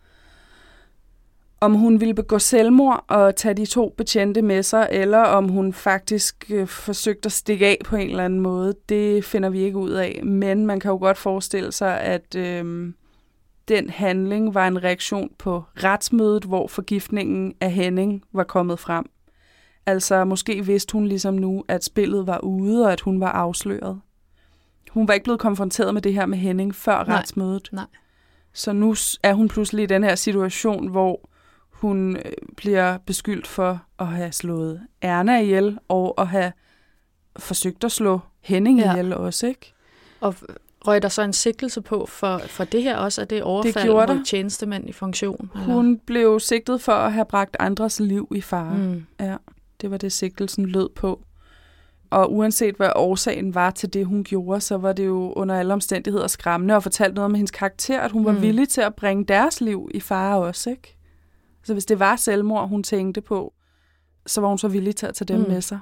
Om hun ville begå selvmord og tage de to betjente med sig, eller om hun faktisk øh, forsøgte at stikke af på en eller anden måde, det finder vi ikke ud af. Men man kan jo godt forestille sig, at øh, den handling var en reaktion på retsmødet, hvor forgiftningen af Henning var kommet frem. Altså måske vidste hun ligesom nu, at spillet var ude, og at hun var afsløret. Hun var ikke blevet konfronteret med det her med Henning før
Nej.
retsmødet.
Nej.
Så nu er hun pludselig i den her situation, hvor hun bliver beskyldt for at have slået Erna ihjel, og at have forsøgt at slå Henning
Ja.
ihjel også, ikke?
Og røg der så en sigtelse på for, for det her også, at det overfald mod
der.
tjenestemænd i funktion? Eller?
Hun blev sigtet for at have bragt andres liv i fare.
Mm.
Ja, det var det, sigtelsen lød på. Og uanset hvad årsagen var til det, hun gjorde, så var det jo under alle omstændigheder skræmmende og fortalte noget om hendes karakter, at hun var
Mm.
villig til at bringe deres liv i fare også, ikke? Så hvis det var selvmord, hun tænkte på, så var hun så villig til at tage dem
Mm.
med sig.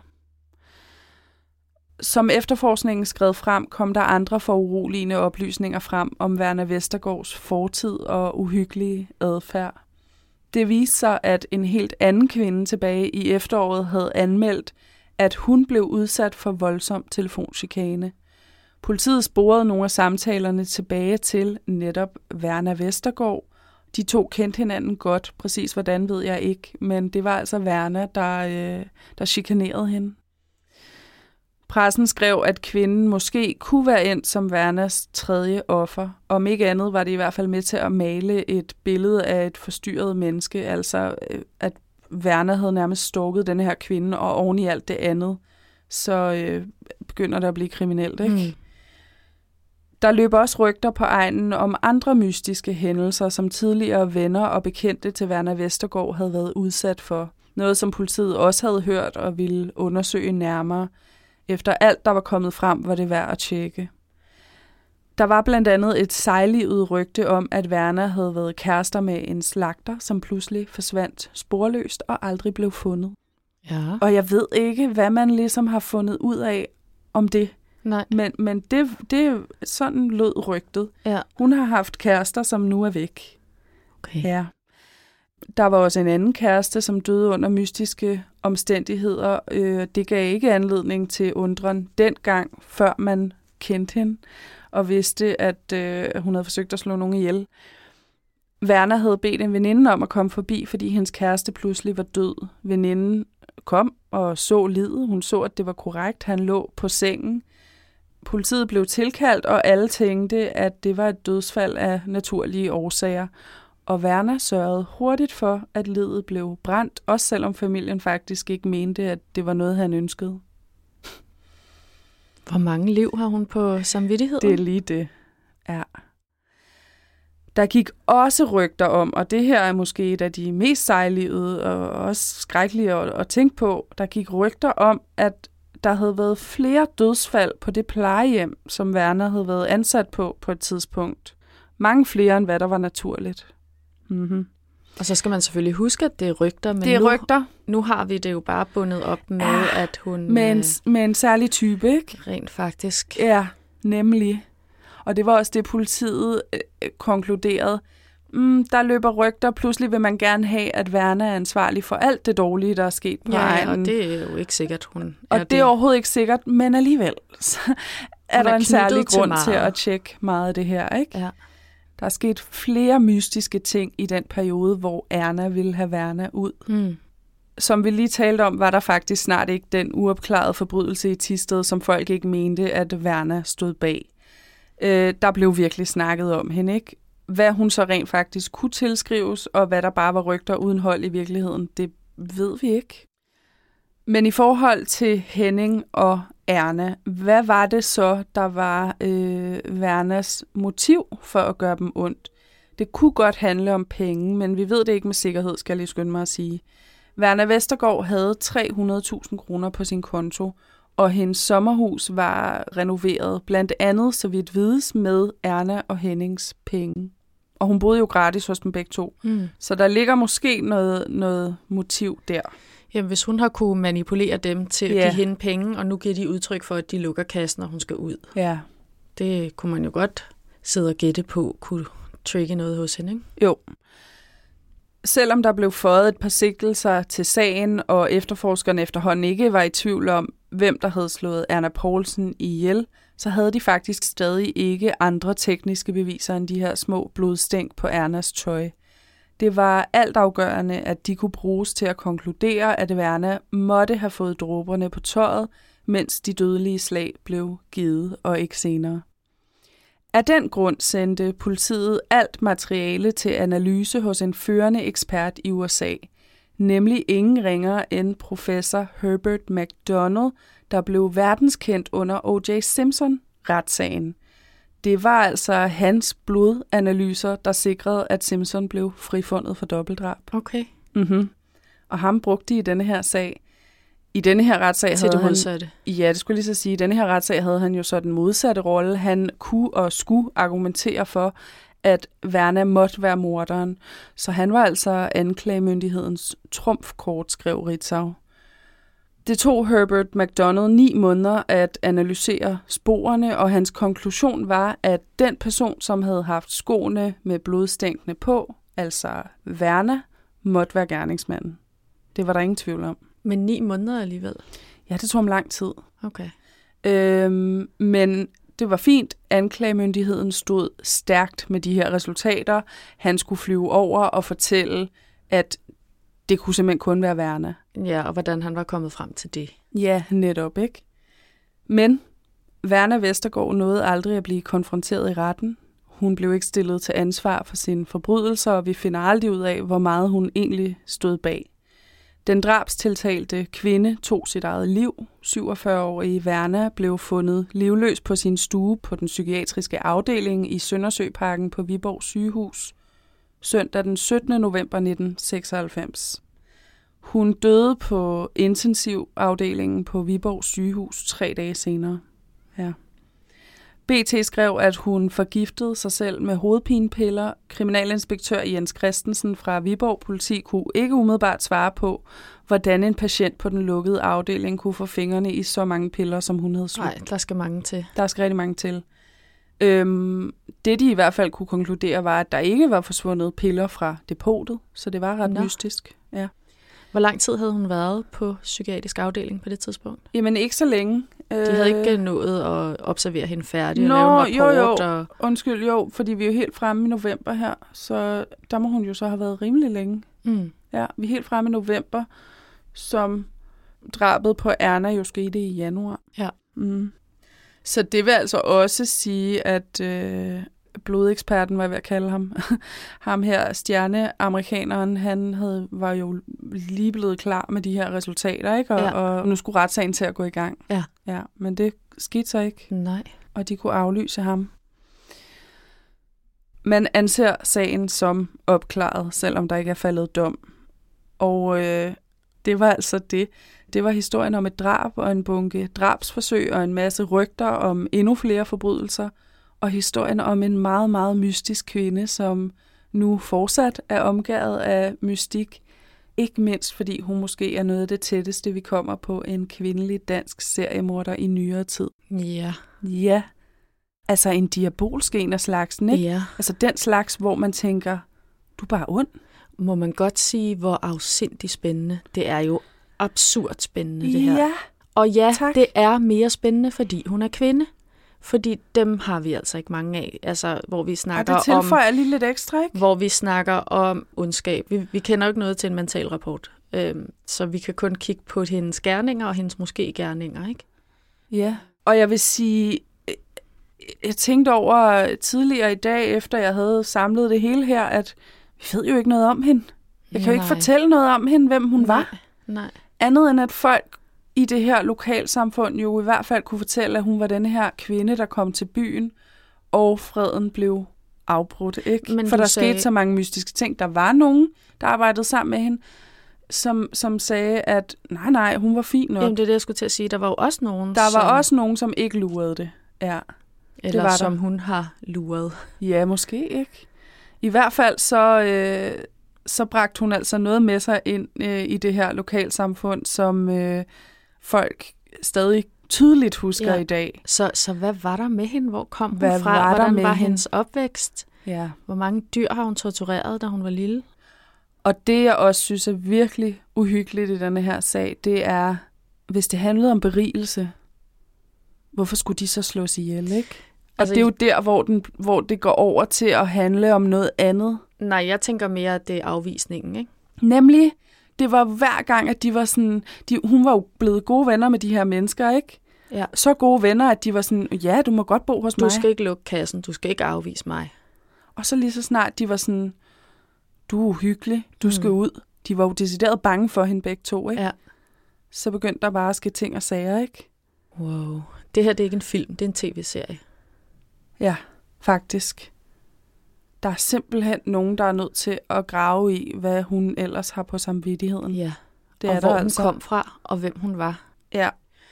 Som efterforskningen skred frem, kom der andre foruroligende oplysninger frem om Verna Vestergaards fortid og uhyggelige adfærd. Det viste sig, at en helt anden kvinde tilbage i efteråret havde anmeldt, at hun blev udsat for voldsom telefonchikane. Politiet sporede nogle af samtalerne tilbage til netop Verna Vestergaard. De to kendte hinanden godt, præcis hvordan ved jeg ikke, men det var altså Verna, der, øh, der chikanerede hende. Pressen skrev, at kvinden måske kunne være endt som Vernas tredje offer. Om ikke andet var det i hvert fald med til at male et billede af et forstyrret menneske, altså at Verna havde nærmest stalket den her kvinde, og oven i alt det andet, så øh, begynder det at blive kriminelt, ikke? Mm. Der løb også rygter på egnen om andre mystiske hændelser, som tidligere venner og bekendte til Verna Vestergaard havde været udsat for. Noget, som politiet også havde hørt og ville undersøge nærmere. Efter alt, der var kommet frem, var det værd at tjekke. Der var blandt andet et sejlivet rygte om, at Verna havde været kærester med en slagter, som pludselig forsvandt sporløst og aldrig blev fundet.
Ja.
Og jeg ved ikke, hvad man ligesom har fundet ud af om det.
Nej.
Men, men det, det sådan lød rygtet.
Ja.
Hun har haft kærester, som nu er væk.
Okay.
Ja. Der var også en anden kæreste, som døde under mystiske omstændigheder. Øh, det gav ikke anledning til undren dengang, før man kendte hende og vidste, at øh, hun havde forsøgt at slå nogen ihjel. Verna havde bedt en veninde om at komme forbi, fordi hendes kæreste pludselig var død. Veninden kom og så liget. Hun så, at det var korrekt. Han lå på sengen. Politiet blev tilkaldt, og alle tænkte, at det var et dødsfald af naturlige årsager. Og Verna sørgede hurtigt for, at liget blev brændt, også selvom familien faktisk ikke mente, at det var noget, han ønskede.
Hvor mange liv har hun på samvittigheden?
Det er lige det. Ja. Der gik også rygter om, og det her er måske et af de mest sejlivede og også skrækkelige at, at tænke på, der gik rygter om, at der havde været flere dødsfald på det plejehjem, som Verna havde været ansat på på et tidspunkt. Mange flere, end hvad der var naturligt. Mm-hmm.
Og så skal man selvfølgelig huske, at det er rygter, men
det er
nu,
rygter.
nu har vi det jo bare bundet op med, ja, at hun...
Med en, med en særlig type, ikke?
Rent faktisk.
Ja, nemlig. Og det var også det, politiet øh, konkluderede. mm, der løber rygter. Pludselig vil man gerne have, at Verna er ansvarlig for alt det dårlige, der er sket på
ja,
egnen.
og det er jo ikke sikkert, hun
Og
er
det
det.
er overhovedet ikke sikkert, men alligevel så er
Hun
der
er
en særlig
knyttet til
grund
meget.
til at tjekke meget af det her, ikke?
Ja.
Der er sket flere mystiske ting i den periode, hvor Erna ville have Verna ud.
Mm.
Som vi lige talte om, var der faktisk snart ikke den uopklarede forbrydelse i Thisted, som folk ikke mente, at Verna stod bag. Øh, der blev virkelig snakket om hende, ikke? Hvad hun så rent faktisk kunne tilskrives, og hvad der bare var rygter uden hold i virkeligheden, det ved vi ikke. Men i forhold til Henning og Erna, hvad var det så, der var øh, Vernas motiv for at gøre dem ondt? Det kunne godt handle om penge, men vi ved det ikke med sikkerhed, skal jeg lige skynde mig at sige. Verna Vestergaard havde tre hundrede tusind kroner på sin konto, og hendes sommerhus var renoveret, blandt andet, så vidt vides, med Erna og Hennings penge. Og hun boede jo gratis hos dem begge to.
Mm.
Så der ligger måske noget, noget motiv der.
Jamen, hvis hun har kunne manipulere dem til at
Ja.
give hende penge, og nu giver de udtryk for, at de lukker kassen, og hun skal ud.
Ja.
Det kunne man jo godt sidde og gætte på, kunne trigge noget hos hende, ikke?
Jo. Selvom der blev føjet et par sigtelser til sagen, og efterforskerne efterhånden ikke var i tvivl om, hvem der havde slået Erna Poulsen ihjel, så havde de faktisk stadig ikke andre tekniske beviser end de her små blodstænk på Ernas tøj. Det var altafgørende, at de kunne bruges til at konkludere, at Verna måtte have fået dråberne på tøjet, mens de dødelige slag blev givet, og ikke senere. Af den grund sendte politiet alt materiale til analyse hos en førende ekspert i U S A, nemlig ingen ringere end professor Herbert McDonald, der blev verdenskendt under O J Simpson-retssagen. Det var altså hans blodanalyser, der sikrede, at Simpson blev frifundet for dobbeltdrab.
Okay.
Mm-hmm. Og ham brugte de i denne her sag. I denne her retssag
Til
havde
det
han...
modsatte.
Ja, det skulle jeg lige så sige. I denne her retssag havde han jo så den modsatte rolle. Han kunne og skulle argumentere for, at Verna måtte være morderen. Så han var altså anklagemyndighedens trumfkort, skrev Ritzau. Det tog Herbert McDonald ni måneder at analysere sporene, og hans konklusion var, at den person, som havde haft skoene med blodstænkene på, altså Verna, måtte være gerningsmanden. Det var der ingen tvivl om.
Men ni måneder alligevel?
Ja, det tog ham lang tid.
Okay.
Øhm, men det var fint. Anklagemyndigheden stod stærkt med de her resultater. Han skulle flyve over og fortælle, at det kunne simpelthen kun være Verna.
Ja, og hvordan han var kommet frem til det.
Ja, netop, ikke? Men Verna Vestergaard nåede aldrig at blive konfronteret i retten. Hun blev ikke stillet til ansvar for sine forbrydelser, og vi finder aldrig ud af, hvor meget hun egentlig stod bag. Den drabstiltalte kvinde tog sit eget liv. syvogfyrre-årige Verna blev fundet livløs på sin stue på den psykiatriske afdeling i Søndersøparken på Viborg sygehus søndag den syttende november nitten seksoghalvfems. Hun døde på intensivafdelingen på Viborg sygehus tre dage senere. Ja. B T skrev, at hun forgiftede sig selv med hovedpinepiller. Kriminalinspektør Jens Christensen fra Viborg Politi kunne ikke umiddelbart svare på, hvordan en patient på den lukkede afdeling kunne få fingrene i så mange piller, som hun havde slugt.
Nej, der skal mange til.
Der skal rigtig mange til. Øhm, det de i hvert fald kunne konkludere var, at der ikke var forsvundet piller fra depotet, så det var ret
Nå.
mystisk. Ja.
Hvor lang tid havde hun været på psykiatrisk afdeling på det tidspunkt?
Jamen ikke så længe.
De havde ikke nået at observere hende færdig
Nå,
og lave en rapport.
jo, jo.
Og...
Undskyld, jo, fordi vi er jo helt fremme i november her, så der må hun jo så have været rimelig længe.
Mm.
Ja, vi er helt fremme i november, som drabet på Erna jo skete i januar.
Ja.
Mm. Så det vil altså også sige, at øh, blodeksperten, hvad jeg vil kalde ham, ham her stjerneamerikaneren, han havde, var jo lige blevet klar med de her resultater, ikke? Og,
Ja.
og nu skulle retssagen til at gå i gang.
Ja.
Ja, men det skete så ikke,
Nej.
og de kunne aflyse ham. Man anser sagen som opklaret, selvom der ikke er faldet dom. Og øh, det var altså det. Det var historien om et drab og en bunke drabsforsøg og en masse rygter om endnu flere forbrydelser. Og historien om en meget, meget mystisk kvinde, som nu fortsat er omgærdet af mystik. Ikke mindst fordi hun måske er noget af det tætteste, vi kommer på en kvindelig dansk seriemorder i nyere tid.
Ja.
Ja, altså en diabolsk en af slagsen, ikke?
Ja.
Altså den slags, hvor man tænker, Du er bare ond.
Må man godt sige, hvor afsindigt spændende. Det er jo absurd spændende, det her.
Ja,
Og ja,
tak.
det er mere spændende, fordi hun er kvinde. Fordi dem har vi altså ikke mange af. Altså, hvor vi snakker
og det tilføjer
om,
lige lidt ekstra, ikke?
hvor vi snakker om ondskab. Vi, vi kender jo ikke noget til en mental rapport. Øhm, så vi kan kun kigge på hendes gerninger og hendes måske gerninger, ikke?
Ja, og jeg vil sige, jeg tænkte over tidligere i dag, efter jeg havde samlet det hele her, at vi ved jo ikke noget om hende. Jeg kan jo ikke
Nej.
fortælle noget om hende, hvem hun
Nej.
var.
Nej.
Andet end at folk i det her lokalsamfund jo i hvert fald kunne fortælle, at hun var den her kvinde, der kom til byen, og freden blev afbrudt, ikke?
Men
For
du
der
sagde-
skete så mange mystiske ting. Der var nogen, der arbejdede sammen med hende, som, som sagde, at nej, nej, hun var fin nok.
Jamen, det er det, jeg skulle til at sige. Der var jo også nogen,
Der var
som,
også nogen, som ikke lurede det. Ja.
eller
var der.
som hun har luret.
Ja, måske ikke. I hvert fald så, øh, så bragte hun altså noget med sig ind øh, i det her lokalsamfund, som øh, folk stadig tydeligt husker
Ja.
i dag.
Så, så hvad var der med hende? Hvor kom hun
Hvad
fra?
var der
Hvordan
med
var
hende?
hendes opvækst?
Ja.
Hvor mange dyr har hun tortureret, da hun var lille?
Og det, jeg også synes er virkelig uhyggeligt i denne her sag, det er, hvis det handlede om berigelse, hvorfor skulle de så slås ihjel, ikke? Og
Altså,
det er jo der, hvor, den, hvor det går over til at handle om noget andet.
Nej, jeg tænker mere, at det er afvisningen, ikke?
Nemlig, det var hver gang, at de var sådan, de, hun var jo blevet gode venner med de her mennesker, ikke?
Ja.
Så gode venner, at de var sådan, ja, du må godt bo hos
Du
mig.
skal ikke lukke kassen, du skal ikke afvise mig.
Og så lige så snart de var sådan, du er uhyggelig, du skal
Mm.
ud. De var jo decideret bange for hende begge to, ikke?
Ja.
Så begyndte der bare at ske ting og sager, ikke?
Wow. Det her det er ikke en film, det er en tv-serie.
Ja, faktisk. Der er simpelthen nogen, der er nødt til at grave i, hvad hun ellers har på samvittigheden.
Ja.
Det
og
er
hvor
der
hun
altså.
kom fra, og hvem hun var.
Ja.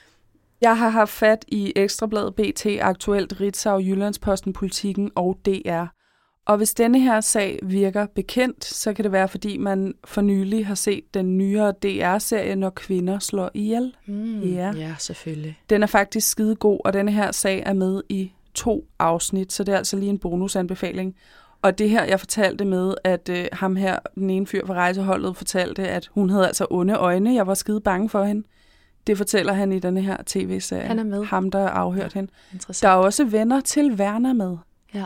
Jeg har haft fat i Ekstrabladet, B T, Aktuelt, Ritzau, Jyllandsposten, Politikken og D R. Og hvis denne her sag virker bekendt, så kan det være, fordi man for nylig har set den nyere D R-serie, Når kvinder slår ihjel.
Mm,
Ja.
ja, selvfølgelig.
Den er faktisk skide god, og denne her sag er med i to afsnit, så det er altså lige en bonusanbefaling. Og det her, jeg fortalte med, at øh, ham her, den ene fyr fra rejseholdet, fortalte, at hun havde altså onde øjne. Jeg var skide bange for hende. Det fortæller han i denne her tv-serie.
Han er med.
Ham, der har afhørt hende.
Interessant.
Der er også venner til Werner med.
Ja.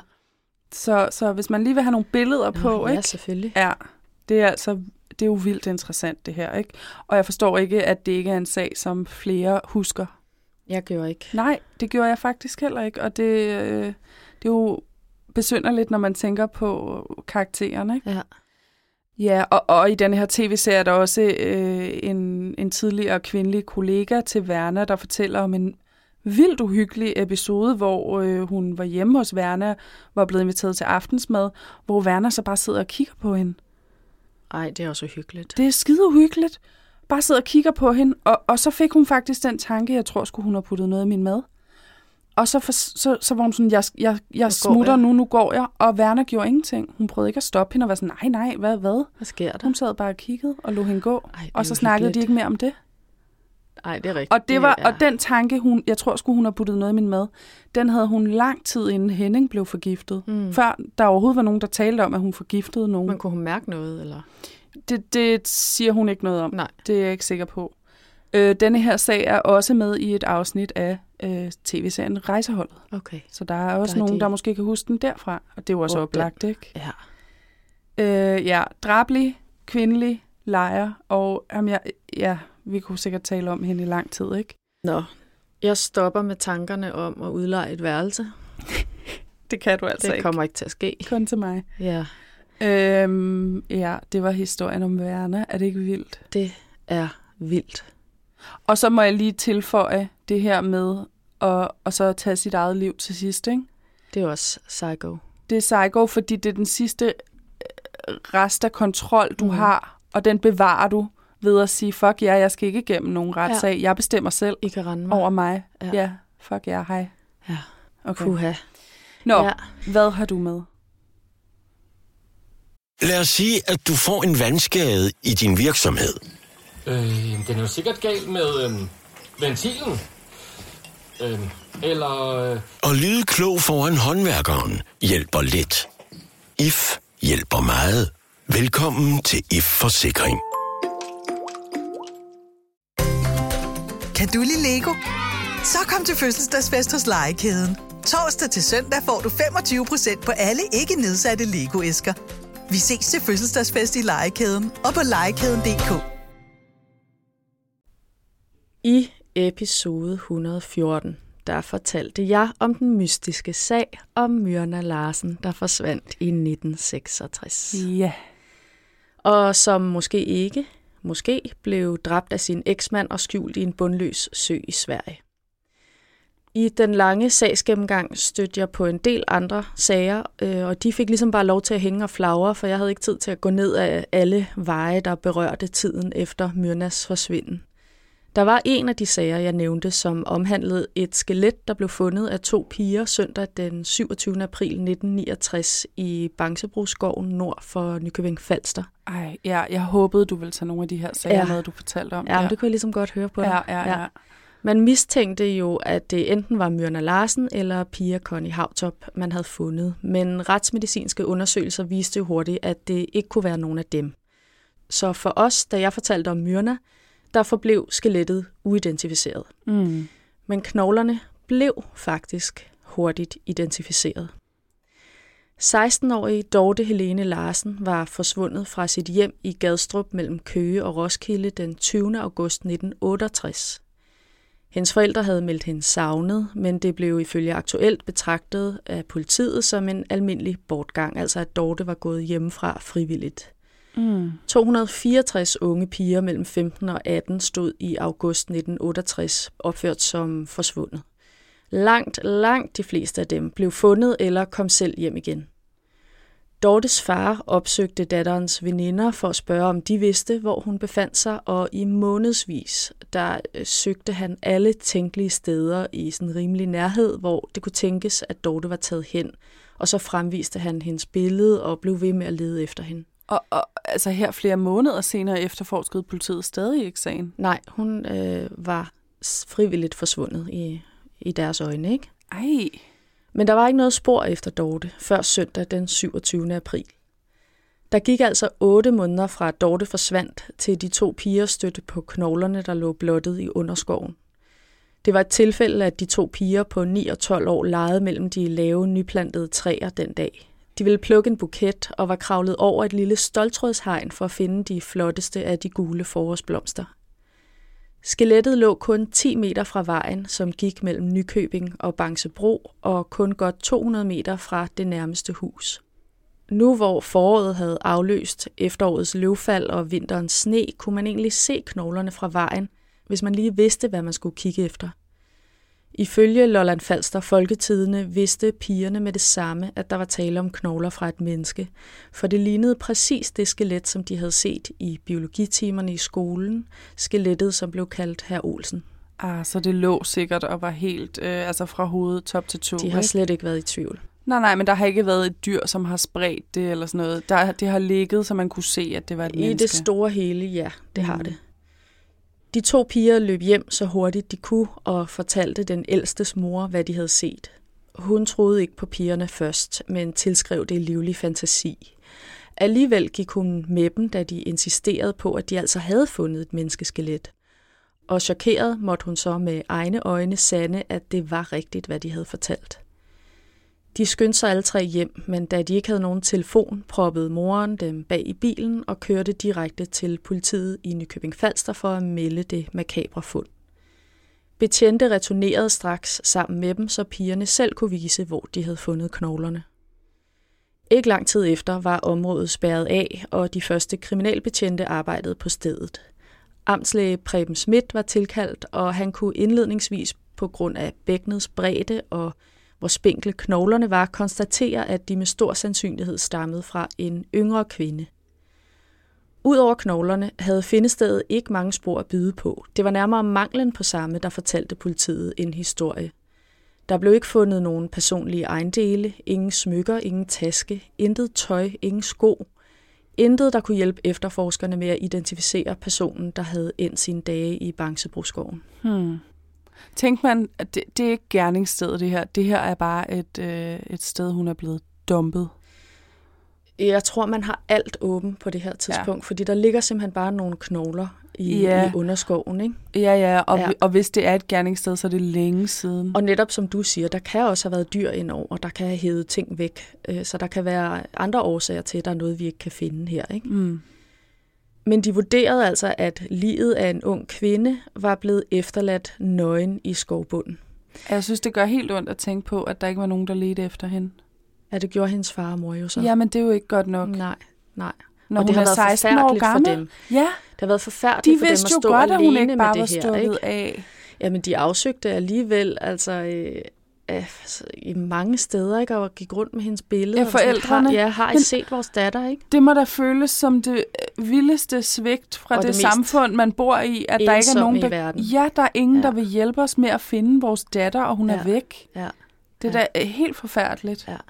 Så, så hvis man lige vil have nogle billeder
Nå,
på,
ja,
ikke?
selvfølgelig.
Ja, det er altså det er jo vildt interessant det her, ikke? Og jeg forstår ikke, at det ikke er en sag, som flere husker.
Jeg gjorde ikke.
Nej, det gjorde jeg faktisk heller ikke, og det, øh, det er jo besynderligt, når man tænker på karaktererne, ikke?
Ja.
Ja, og, og i denne her tv-serie er der også øh, en, en tidligere kvindelig kollega til Werner, der fortæller om en vildt uhyggelig episode, hvor øh, hun var hjemme hos Werner, var blevet inviteret til aftensmad, hvor Werner så bare sidder og kigger på hende.
Ej, det er også hyggeligt.
Det er skide uhyggeligt. Bare sidder og kigger på hende, og, og så fik hun faktisk den tanke, jeg tror, skulle hun have puttet noget i min mad. Og så, for, så, så var hun sådan, jeg, jeg, jeg smutter
jeg.
nu, nu går jeg. Og Werner gjorde ingenting. Hun prøvede ikke at stoppe hende og var sådan, nej, nej, hvad, hvad?
Hvad sker der?
Hun sad bare og kiggede og lå hende gå.
Ej, det er
og så
jo
snakkede
hyggeligt.
de ikke mere om det.
Ej, det er rigtigt.
Og, det var,
er...
og den tanke, hun, jeg tror, skulle hun have puttet noget i min mad, den havde hun lang tid inden Henning blev forgiftet.
Mm.
Før der overhovedet var nogen, der talte om, at hun forgiftede nogen.
Men kunne hun mærke noget, eller?
Det, det siger hun ikke noget om.
Nej.
Det er jeg ikke sikker på. Øh, denne her sag er også med i et afsnit af øh, tv-serien Rejseholdet.
Okay.
Så der er også
Der er
nogen,
de-
der måske kan huske den derfra. Og det er jo også
Åh,
oplagt, ikke?
Ja.
Øh, ja, drabelig, kvindelig, lejer, og jamen, jeg, ja, vi kunne sikkert tale om hende i lang tid, ikke?
Nå, jeg stopper med tankerne om at udleje et værelse.
Det kan du altså
Det
ikke.
kommer ikke til at ske.
Kun til mig.
Ja,
Øhm, ja, det var historien om Werner. Er det ikke vildt?
det er vildt.
Og så må jeg lige tilføje det her med at, og så tage sit eget liv til sidst, ikke?
Det er også psycho.
Det er psycho, fordi det er den sidste øh, rest af kontrol, du
Mhm.
mm. har, og den bevarer du ved at sige, fuck ja, jeg skal ikke igennem nogen retssag. Ja. Jeg bestemmer selv
I kan rende mig.
over mig.
Ja.
Ja, ja fuck ja, hej.
Ja,
Okay.
puha.
Nå,
Ja.
ja. Hvad har du med?
Lad os sige, at du får en vandskade i din virksomhed.
Øh, den er jo sikkert gal med øh, ventilen. Øh, eller... Øh,
Og lyde klog foran håndværkeren hjælper lidt. I F hjælper meget. Velkommen til I F Forsikring.
Kan du lide Lego? Så kom til fødselsdagsfest hos Legekæden. Torsdag til søndag får du femogtyve procent på alle ikke nedsatte Lego-æsker. Vi ses til fødselsdagsfest i Legekæden og på legekæden punktum d k.
I episode et hundrede og fjorten, der fortalte jeg om den mystiske sag om Myrna Larsen, der forsvandt i nitten seksogtres.
Ja.
Og som måske ikke, måske blev dræbt af sin eksmand og skjult i en bundløs sø i Sverige. I den lange sagsgennemgang stødte jeg på en del andre sager, øh, og de fik ligesom bare lov til at hænge og flagre, for jeg havde ikke tid til at gå ned af alle veje, der berørte tiden efter Myrnas forsvinden. Der var en af de sager, jeg nævnte, som omhandlede et skelet, der blev fundet af to piger søndag den syvogtyvende april nitten niogtres i Bangsebroskoven nord for Nykøbing Falster.
Ej, ja, jeg håbede, du ville tage nogle af de her sager
Ja.
med, du fortalte om.
Ja, ja. Det kunne jeg ligesom godt høre på dig.
Ja, ja, ja.
Ja. Man mistænkte jo, at det enten var Myrna Larsen eller Pia Connie Hautop, man havde fundet. Men retsmedicinske undersøgelser viste jo hurtigt, at det ikke kunne være nogen af dem. Så for os, da jeg fortalte om Myrna, der forblev skelettet uidentificeret.
Mm.
Men knoglerne blev faktisk hurtigt identificeret. seksten-årige Dorte Helene Larsen var forsvundet fra sit hjem i Gadstrup mellem Køge og Roskilde den tyvende august nitten otteogtres. Hendes forældre havde meldt hende savnet, men det blev ifølge Aktuelt betragtet af politiet som en almindelig bortgang, altså at Dorte var gået hjemmefra frivilligt.
Mm.
to hundrede og fireogtres unge piger mellem femten og atten stod i august nitten otteogtres opført som forsvundet. Langt, langt de fleste af dem blev fundet eller kom selv hjem igen. Dortes far opsøgte datterens veninder for at spørge, om de vidste, hvor hun befandt sig, og i månedsvis der øh, søgte han alle tænkelige steder i sådan rimelig nærhed, hvor det kunne tænkes, at Dorte var taget hen, og så fremviste han hendes billede og blev ved med at lede efter hende.
Og, og altså her flere måneder senere efterforskede politiet stadig ikke sagen?
Nej, hun øh, var frivilligt forsvundet i, i deres øjne, ikke?
Ej.
Men der var ikke noget spor efter Dorte før søndag den syvogtyvende april. Der gik altså otte måneder fra at Dorte forsvandt, til de to piger stødte på knoglerne, der lå blottet i underskoven. Det var et tilfælde, at de to piger på ni og tolv år legede mellem de lave, nyplantede træer den dag. De ville plukke en buket og var kravlet over et lille ståltrådshegn for at finde de flotteste af de gule forårsblomster. Skelettet lå kun ti meter fra vejen, som gik mellem Nykøbing og Bangsebro, og kun godt to hundrede meter fra det nærmeste hus. Nu hvor foråret havde afløst efterårets løvfald og vinterens sne, kunne man egentlig se knoglerne fra vejen, hvis man lige vidste, hvad man skulle kigge efter. Ifølge Lolland Falster Folketidende vidste pigerne med det samme, at der var tale om knogler fra et menneske, for det lignede præcis det skelet, som de havde set i biologitimerne i skolen, skelettet, som blev kaldt Herr Olsen.
Ah, så det lå sikkert og var helt, øh, altså fra hovedet top til to.
De har slet ikke været i tvivl.
Nej, nej, men der har ikke været et dyr, som har spredt det eller sådan noget. Der, det har ligget, så man kunne se, at det var et
I
menneske.
det store hele, ja, det
mm.
har det. De to piger løb hjem så hurtigt de kunne og fortalte den ældstes mor, hvad de havde set. Hun troede ikke på pigerne først, men tilskrev det i livlig fantasi. Alligevel gik hun med dem, da de insisterede på, at de altså havde fundet et menneskeskelet. Og chokeret måtte hun så med egne øjne sande, at det var rigtigt, hvad de havde fortalt. De skyndte sig alle tre hjem, men da de ikke havde nogen telefon, proppede moren dem bag i bilen og kørte direkte til politiet i Nykøbing Falster for at melde det makabre fund. Betjente returnerede straks sammen med dem, så pigerne selv kunne vise, hvor de havde fundet knoglerne. Ikke lang tid efter var området spærret af, og de første kriminalbetjente arbejdede på stedet. Amtslæge Preben Schmidt var tilkaldt, og han kunne indledningsvis på grund af bækkenets bredde og hvor spinkle knoglerne var, konstatere, at de med stor sandsynlighed stammede fra en yngre kvinde. Udover knoglerne havde findestedet ikke mange spor at byde på. Det var nærmere manglen på samme, der fortalte politiet en historie. Der blev ikke fundet nogen personlige ejendele, ingen smykker, ingen taske, intet tøj, ingen sko. Intet, der kunne hjælpe efterforskerne med at identificere personen, der havde endt sine dage i Bangsebroskoven.
Hmm. Tænkte man, at det, det er ikke gerningsstedet det her. Det her er bare et, øh, et sted, hun er blevet dumpet.
Jeg tror, man har alt åben på det her tidspunkt, ja. Fordi der ligger simpelthen bare nogle knogler i,
ja.
i underskoven, ikke?
Ja, ja, og,
ja.
og hvis det er et gerningssted, så er det længe siden.
Og netop som du siger, der kan også have været dyr indover, der kan have hævet ting væk, så der kan være andre årsager til, at der er noget, vi ikke kan finde her, ikke?
Mm.
Men de vurderede altså, at liget af en ung kvinde var blevet efterladt nøgen i skovbunden.
Jeg synes, det gør helt ondt at tænke på, at der ikke var nogen, der ledte efter hende.
Ja, det gjorde hendes far og mor jo så.
Jamen, det er jo ikke godt nok.
Nej, nej.
Når
og
hun
det har
er
været
seksten år gammel.
For dem.
Ja.
Det har været forfærdeligt
de
for dem at stå
jo godt,
alene
at hun ikke bare
med det
var
her. Ikke?
Af.
Jamen, de afsøgte alligevel altså, øh, øh, i mange steder, ikke? Og gik rundt med hendes billede.
Ja, forældrene.
Har, ja, har I Men set vores datter, ikke?
Det må da føles som det vildeste svigt fra det, det samfund, man bor i, at der ikke er nogen, der... Ja, der er ingen, ja. der vil hjælpe os med at finde vores datter, og hun ja. er væk.
Ja.
Det er ja. da helt forfærdeligt.
Ja.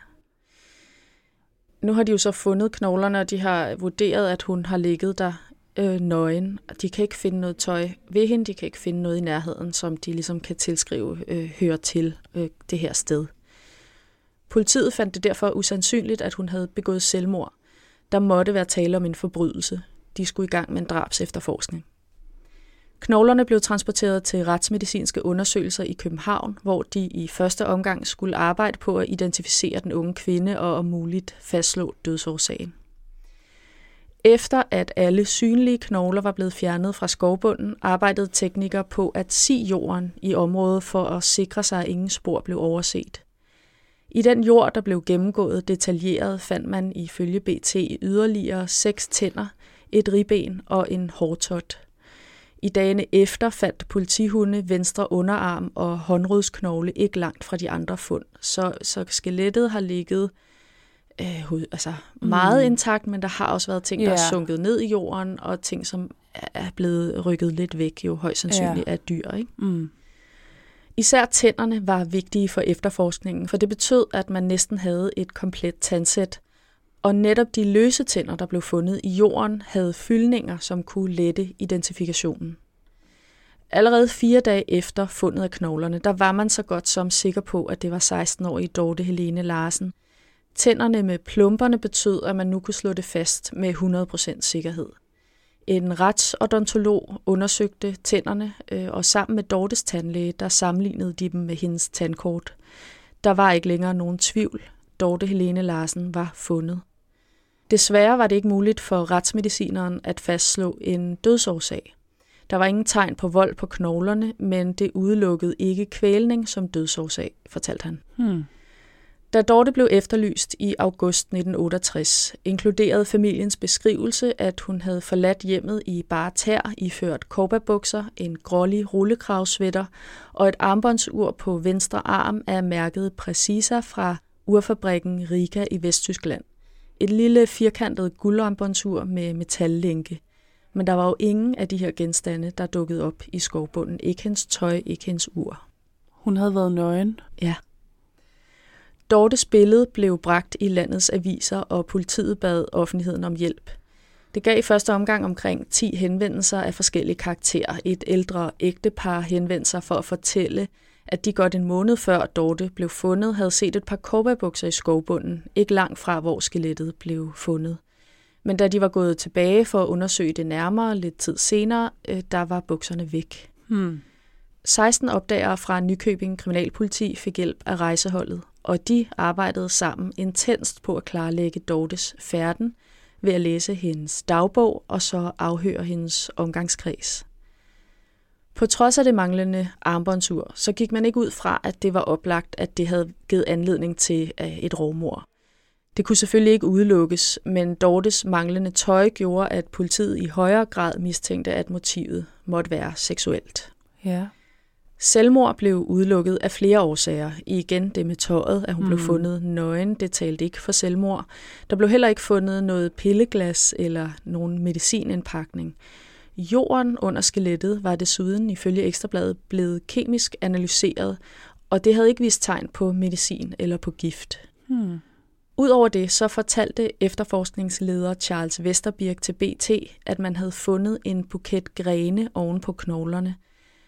Nu har de jo så fundet knoglerne, og de har vurderet, at hun har ligget der øh, nøgen. De kan ikke finde noget tøj ved hende, de kan ikke finde noget i nærheden, som de ligesom kan tilskrive øh, hører til øh, det her sted. Politiet fandt det derfor usandsynligt, at hun havde begået selvmord. Der måtte være tale om en forbrydelse. De skulle i gang med en drabsefterforskning. Knoglerne blev transporteret til retsmedicinske undersøgelser i København, hvor de i første omgang skulle arbejde på at identificere den unge kvinde og om muligt fastslå dødsårsagen. Efter at alle synlige knogler var blevet fjernet fra skovbunden, arbejdede teknikere på at si jorden i området for at sikre sig, at ingen spor blev overset. I den jord, der blev gennemgået detaljeret, fandt man ifølge B T yderligere seks tænder, et ribben og en hårtot. I dagene efter fandt politihunde venstre underarm og håndrodsknogle ikke langt fra de andre fund, så, så skelettet har ligget øh, altså meget mm. intakt, men der har også været ting, der yeah. er sunket ned i jorden, og ting, som er blevet rykket lidt væk, jo højst sandsynligt yeah. af dyr. Ikke?
Mm.
Især tænderne var vigtige for efterforskningen, for det betød, at man næsten havde et komplet tandsæt, og netop de løse tænder, der blev fundet i jorden, havde fyldninger, som kunne lette identifikationen. Allerede fire dage efter fundet af knoglerne, der var man så godt som sikker på, at det var seksten-årige Dorte Helene Larsen. Tænderne med plumperne betød, at man nu kunne slå det fast med hundrede procent sikkerhed. En retsodontolog undersøgte tænderne, og sammen med Dortes tandlæge, der sammenlignede de dem med hendes tandkort. Der var ikke længere nogen tvivl. Dorte Helene Larsen var fundet. Desværre var det ikke muligt for retsmedicineren at fastslå en dødsårsag. Der var ingen tegn på vold på knoglerne, men det udelukkede ikke kvælning som dødsårsag, fortalte han.
Hmm.
Da Dorte blev efterlyst i august nitten otteogtres, inkluderede familiens beskrivelse, at hun havde forladt hjemmet i bare tær, iført cowboybukser, en grålig rullekravsvætter og et armbåndsur på venstre arm af mærket Precisa fra urfabrikken Riga i Vesttyskland. Et lille firkantet guldarmbåndsur med metallænke. Men der var jo ingen af de her genstande, der dukkede op i skovbunden. Ikke hendes tøj, ikke hendes ur.
Hun havde været nøgen.
Ja. Dortes billede blev bragt i landets aviser, og politiet bad offentligheden om hjælp. Det gav i første omgang omkring ti henvendelser af forskellige karakterer. Et ældre ægtepar henvendte sig for at fortælle, at de godt en måned før Dorte blev fundet, havde set et par cowboybukser i skovbunden, ikke langt fra, hvor skelettet blev fundet. Men da de var gået tilbage for at undersøge det nærmere lidt tid senere, der var bukserne væk.
Hmm.
seksten opdagere fra Nykøbing Kriminalpoliti fik hjælp af rejseholdet, og de arbejdede sammen intenst på at klarlægge Dortes færden ved at læse hendes dagbog og så afhøre hendes omgangskreds. På trods af det manglende armbåndsur, så gik man ikke ud fra, at det var oplagt, at det havde givet anledning til et rovmord. Det kunne selvfølgelig ikke udelukkes, men Dortes manglende tøj gjorde, at politiet i højere grad mistænkte, at motivet måtte være seksuelt.
Ja.
Selvmord blev udelukket af flere årsager. Igen det med tøjet, at hun mm. blev fundet nøgen, det talte ikke for selvmord. Der blev heller ikke fundet noget pilleglas eller nogen medicinindpakning. Jorden under skelettet var desuden ifølge Ekstrabladet blevet kemisk analyseret, og det havde ikke vist tegn på medicin eller på gift.
Hmm.
Udover det så fortalte efterforskningsleder Charles Vesterbirk til B T, at man havde fundet en buket grene oven på knoglerne.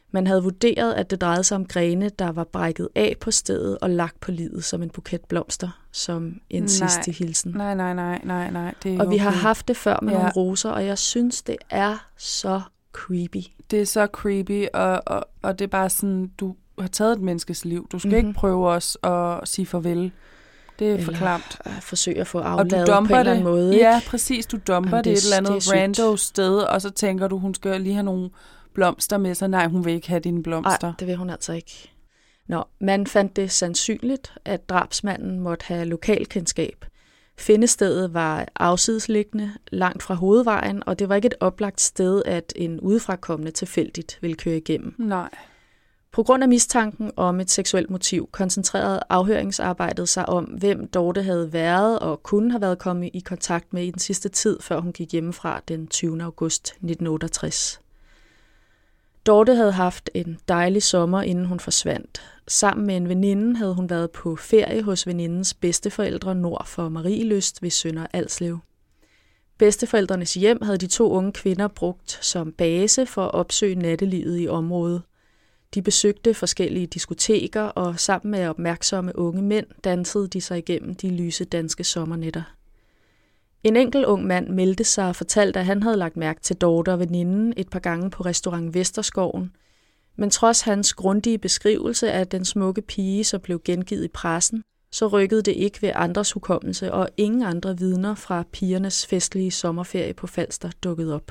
Man havde vurderet, at det drejede sig om grene, der var brækket af på stedet og lagt på livet som en buket blomster, som en nej. sidste hilsen.
Nej, nej, nej, nej, nej. Det er
og
okay.
vi har haft det før med
ja.
nogle roser, og jeg synes, det er så creepy.
Det er så creepy, og, og, og det er bare sådan, du har taget et menneskes liv. Du skal mm-hmm. ikke prøve også at sige farvel. Det er for klamt.
Eller forsøge at få afladet på en eller anden måde.
Ikke? Ja, præcis. Du dumper Jamen, det, det et eller andet rando
sygt.
sted, og så tænker du, hun skal lige have nogle blomster med sig. Nej, hun vil ikke have dine blomster.
Nej, det vil hun altså ikke. Nå, man fandt det sandsynligt, at drabsmanden måtte have lokalkendskab. Findestedet var afsidesliggende, langt fra hovedvejen, og det var ikke et oplagt sted, at en udefrakommende tilfældigt ville køre igennem.
Nej.
På grund af mistanken om et seksuelt motiv, koncentrerede afhøringsarbejdet sig om, hvem Dorte havde været og kunne have været kommet i kontakt med i den sidste tid, før hun gik hjemmefra den tyvende august nitten otteogtres. Dorte havde haft en dejlig sommer, inden hun forsvandt. Sammen med en veninde havde hun været på ferie hos venindens bedsteforældre nord for Marielyst ved Sønder Alslev. Bedsteforældrenes hjem havde de to unge kvinder brugt som base for at opsøge nattelivet i området. De besøgte forskellige diskoteker, og sammen med opmærksomme unge mænd dansede de sig igennem de lyse danske sommernætter. En enkelt ung mand meldte sig og fortalte, at han havde lagt mærke til Dorte og veninden et par gange på restaurant Vesterskoven. Men trods hans grundige beskrivelse af den smukke pige, som blev gengivet i pressen, så rykkede det ikke ved andres hukommelse, og ingen andre vidner fra pigernes festlige sommerferie på Falster dukkede op.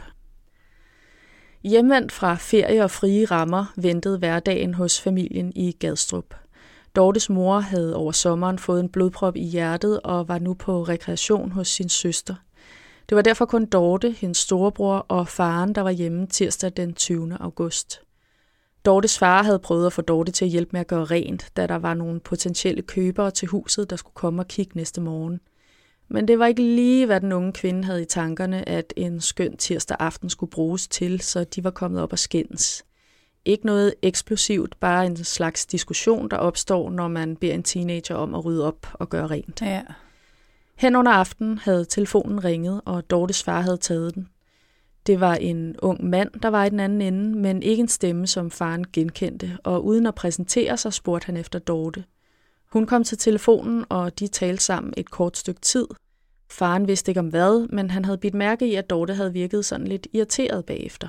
Hjemvendt fra ferie og frie rammer ventede hverdagen hos familien i Gadstrup. Dortes mor havde over sommeren fået en blodprop i hjertet og var nu på rekreation hos sin søster. Det var derfor kun Dorte, hendes storebror og faren, der var hjemme tirsdag den tyvende august. Dortes far havde prøvet at få Dorte til at hjælpe med at gøre rent, da der var nogle potentielle købere til huset, der skulle komme og kigge næste morgen. Men det var ikke lige, hvad den unge kvinde havde i tankerne, at en skøn tirsdag aften skulle bruges til, så de var kommet op og skændes. Ikke noget eksplosivt, bare en slags diskussion, der opstår, når man beder en teenager om at rydde op og gøre rent.
Ja.
Hen under aftenen havde telefonen ringet, og Dortes far havde taget den. Det var en ung mand, der var i den anden ende, men ikke en stemme, som faren genkendte, og uden at præsentere sig, spurgte han efter Dorte. Hun kom til telefonen, og de talte sammen et kort stykke tid. Faren vidste ikke om hvad, men han havde bidt mærke i, at Dorte havde virket sådan lidt irriteret bagefter.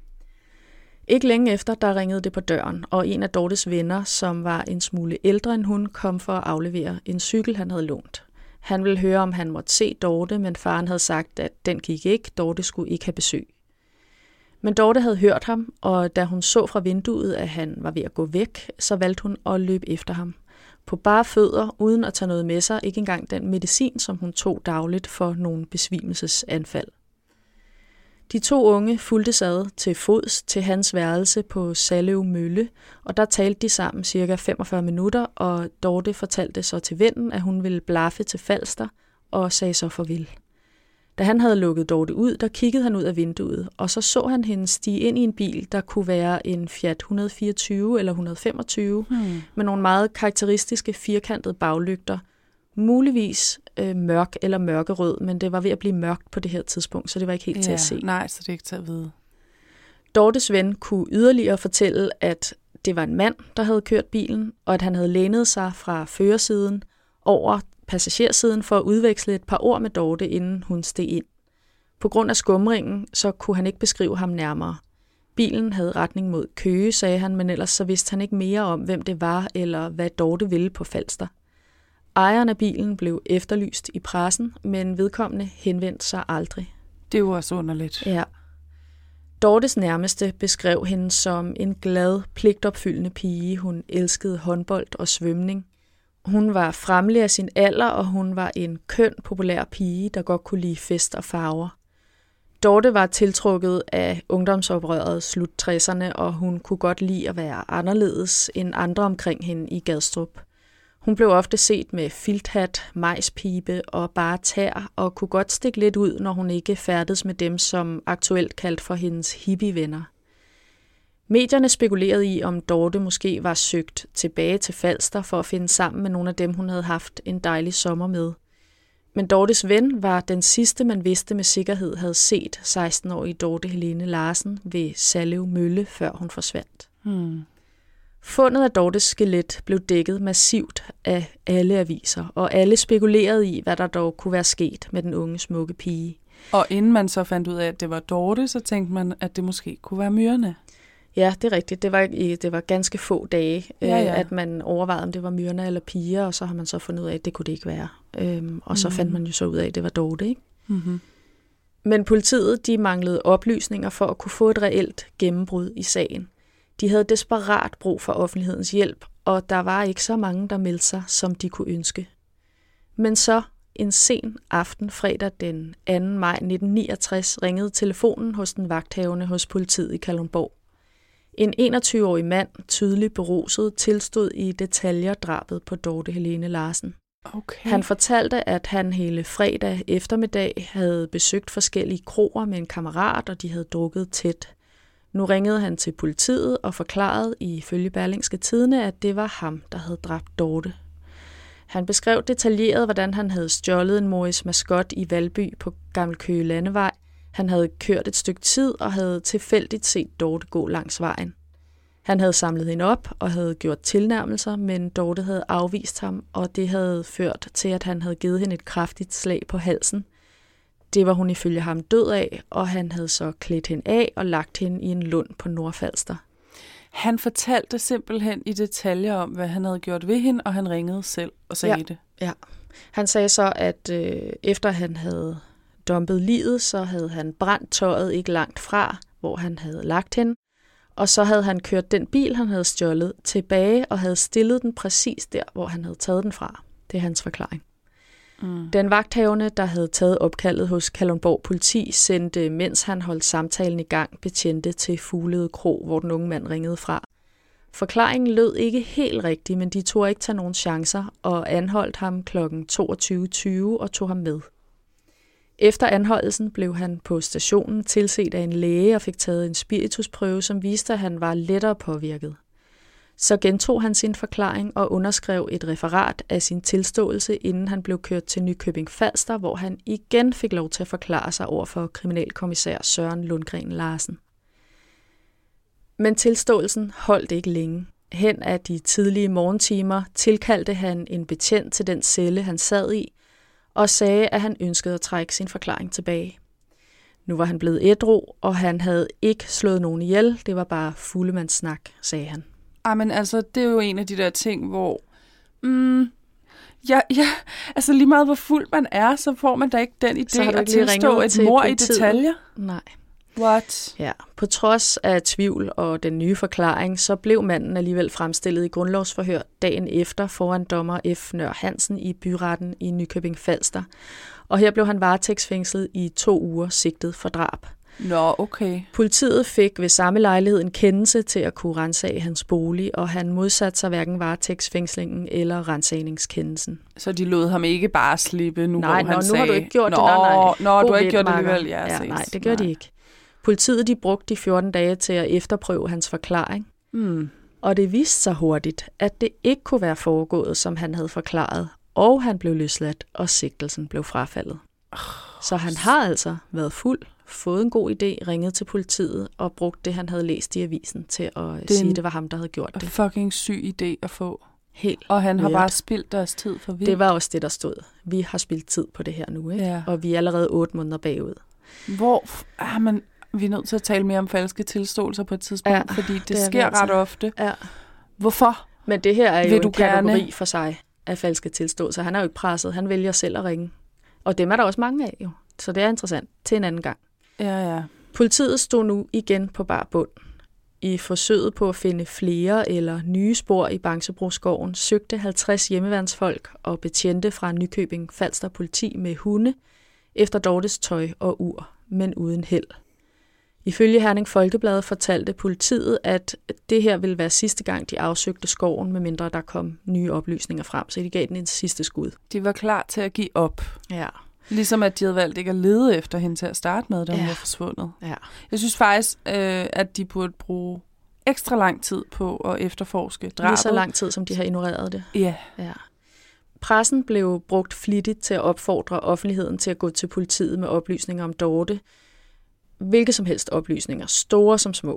Ikke længe efter, der ringede det på døren, og en af Dortes venner, som var en smule ældre end hun, kom for at aflevere en cykel, han havde lånt. Han ville høre, om han måtte se Dorte, men faren havde sagt, at den gik ikke, Dorte skulle ikke have besøg. Men Dorte havde hørt ham, og da hun så fra vinduet, at han var ved at gå væk, så valgte hun at løbe efter ham. På bare fødder, uden at tage noget med sig, ikke engang den medicin, som hun tog dagligt for nogle besvimelsesanfald. De to unge fulgte sad til fods til hans værelse på Sallev Mølle, og der talte de sammen cirka femogfyrre minutter, og Dorte fortalte så til vennen, at hun ville blaffe til Falster, og sagde så farvel. Da han havde lukket Dorte ud, der kiggede han ud af vinduet, og så så han hende stige ind i en bil, der kunne være en Fiat et hundrede fireogtyve eller et hundrede femogtyve, hmm. med nogle meget karakteristiske firkantede baglygter. Muligvis øh, mørk eller mørkerød, men det var ved at blive mørkt på det her tidspunkt, så det var ikke helt ja, til at se.
Nej, så det er ikke til at vide.
Dortes ven kunne yderligere fortælle, at det var en mand, der havde kørt bilen, og at han havde lænet sig fra førersiden over passagersiden for at udveksle et par ord med Dorte, inden hun steg ind. På grund af skumringen, så kunne han ikke beskrive ham nærmere. Bilen havde retning mod Køge, sagde han, men ellers så vidste han ikke mere om, hvem det var, eller hvad Dorte ville på Falster. Ejeren af bilen blev efterlyst i pressen, men vedkommende henvendte sig aldrig.
Det er jo også underligt.
Ja. Dortes nærmeste beskrev hende som en glad, pligtopfyldende pige. Hun elskede håndbold og svømning. Hun var fremmelig af sin alder, og hun var en køn, populær pige, der godt kunne lide fest og farver. Dorte var tiltrukket af ungdomsoprøret slut tresserne, og hun kunne godt lide at være anderledes end andre omkring hende i Gadstrup. Hun blev ofte set med filthat, majspibe og bare tær, og kunne godt stikke lidt ud, når hun ikke færdedes med dem, som aktuelt kaldt for hendes hippievenner. Medierne spekulerede i, om Dorte måske var søgt tilbage til Falster for at finde sammen med nogle af dem, hun havde haft en dejlig sommer med. Men Dortes ven var den sidste, man vidste med sikkerhed havde set seksten-årige Dorte Helene Larsen ved Sallev Mølle, før hun forsvandt.
Hmm.
Fundet af Dortes skelet blev dækket massivt af alle aviser, og alle spekulerede i, hvad der dog kunne være sket med den unge smukke pige.
Og inden man så fandt ud af, at det var Dorte, så tænkte man, at det måske kunne være Myrna.
Ja, det er rigtigt. Det var, det var ganske få dage,
Ja, ja.
at man overvejede, om det var Myrna eller piger, og så har man så fundet ud af, at det kunne det ikke være. Øhm, og så
Mhm.
fandt man jo så ud af, at det var Dorte, ikke?
Mm-hmm.
Men politiet, de manglede oplysninger for at kunne få et reelt gennembrud i sagen. De havde desperat brug for offentlighedens hjælp, og der var ikke så mange, der meldte sig, som de kunne ønske. Men så en sen aften fredag den anden maj nitten niogtres ringede telefonen hos den vagthavende hos politiet i Kalundborg. En enogtyve-årig mand, tydeligt beruset, tilstod i detaljer drabet på Dorte Helene Larsen.
Okay.
Han fortalte, at han hele fredag eftermiddag havde besøgt forskellige kroer med en kammerat, og de havde drukket tæt. Nu ringede han til politiet og forklarede ifølge Berlingske Tidende, at det var ham, der havde dræbt Dorte. Han beskrev detaljeret, hvordan han havde stjålet en Morris Mascot i Valby på Gammel Køge Landevej. Han havde kørt et stykke tid og havde tilfældigt set Dorte gå langs vejen. Han havde samlet hende op og havde gjort tilnærmelser, men Dorte havde afvist ham, og det havde ført til, at han havde givet hende et kraftigt slag på halsen. Det var hun ifølge ham død af, og han havde så klædt hende af og lagt hende i en lund på Nordfalster.
Han fortalte simpelthen i detaljer om, hvad han havde gjort ved hende, og han ringede selv og sagde
Ja.
det.
Ja. Han sagde så, at øh, efter han havde dumpet liget, så havde han brændt tøjet ikke langt fra, hvor han havde lagt hende. Og så havde han kørt den bil, han havde stjålet, tilbage og havde stillet den præcis der, hvor han havde taget den fra. Det er hans forklaring.
Mm.
Den vagthavende, der havde taget opkaldet hos Kalundborg politi, sendte, mens han holdt samtalen i gang, betjente til Fuglede Kro, hvor den unge mand ringede fra. Forklaringen lød ikke helt rigtig, men de tog ikke tage nogen chancer og anholdt ham klokken toogtyve tyve og tog ham med. Efter anholdelsen blev han på stationen tilset af en læge og fik taget en spiritusprøve, som viste, at han var lettere påvirket. Så gentog han sin forklaring og underskrev et referat af sin tilståelse, inden han blev kørt til Nykøbing Falster, hvor han igen fik lov til at forklare sig over for kriminalkommissær Søren Lundgren Larsen. Men tilståelsen holdt ikke længe. Hen af de tidlige morgentimer tilkaldte han en betjent til den celle, han sad i, og sagde, at han ønskede at trække sin forklaring tilbage. Nu var han blevet ædru, og han havde ikke slået nogen ihjel. Det var bare fuldemandssnak, sagde han.
Ej, men altså, det er jo en af de der ting, hvor... Mm, ja, ja, altså lige meget hvor fuld man er, så får man da ikke den idé at tilstå et mord i detaljer.
Nej.
What?
Ja, på trods af tvivl og den nye forklaring, så blev manden alligevel fremstillet i grundlovsforhør dagen efter foran dommer F. Nør Hansen i byretten i Nykøbing Falster. Og her blev han varetægtsfængslet i to uger sigtet for drab.
Nå, okay.
Politiet fik ved samme lejlighed en kendelse til at kunne ransage hans bolig, og han modsatte sig hverken varetægtsfængslingen eller ransagningskendelsen.
Så de lod ham ikke bare slippe nu,
nej,
hvor han
nå,
sagde...
nu har du ikke gjort
nå,
det. Nej, nej.
Nå,
God
du har ikke gjort det
makker.
alligevel. Ja,
ja,
ses.
nej, det gjorde
nej.
de ikke. Politiet de brugte de fjorten dage til at efterprøve hans forklaring.
Mm.
Og det viste sig hurtigt, at det ikke kunne være foregået, som han havde forklaret, og han blev løsladt, og sigtelsen blev frafaldet. Så han har altså været fuld, fået en god idé, ringet til politiet og brugt det, han havde læst i avisen til at
Det
sige, at det var ham, der havde gjort det.
Fucking syg idé at få.
Helt
Og han har
weird.
bare spildt deres tid for vildt.
Det var også det, der stod. Vi har spildt tid på det her nu, ikke?
Ja.
Og vi er allerede otte måneder bagud.
Hvor ah, man, vi er nødt til at tale mere om falske tilståelser på et tidspunkt,
Ja,
fordi det,
det er vi
sker
altså.
ret ofte.
Ja.
Hvorfor?
Men det her er
Vil
jo
du
en kategori
gerne-
for sig af falske tilståelser. Han er jo ikke presset. Han vælger selv at ringe. Og dem er der også mange af jo. Så det er interessant. Til en anden gang.
Ja, ja.
Politiet stod nu igen på bar bund. I forsøget på at finde flere eller nye spor i Bangsebroskoven søgte halvtreds hjemmeværnsfolk og betjente fra Nykøbing Falster politi med hunde efter Dortes tøj og ur, men uden held. Ifølge Herning Folkeblad fortalte politiet, at det her ville være sidste gang, de afsøgte skoven, medmindre der kom nye oplysninger frem, så de gav den en sidste skud.
De var klar til at give op.
Ja.
Ligesom at de havde valgt ikke at lede efter hende til at starte med, da hun
Ja.
var forsvundet.
Ja.
Jeg synes faktisk, øh, at de burde bruge ekstra lang tid på at efterforske drabet.
Lige så lang tid, som de har ignoreret det.
Ja.
Ja. Pressen blev brugt flittigt til at opfordre offentligheden til at gå til politiet med oplysninger om Dorte. Hvilke som helst oplysninger, store som små.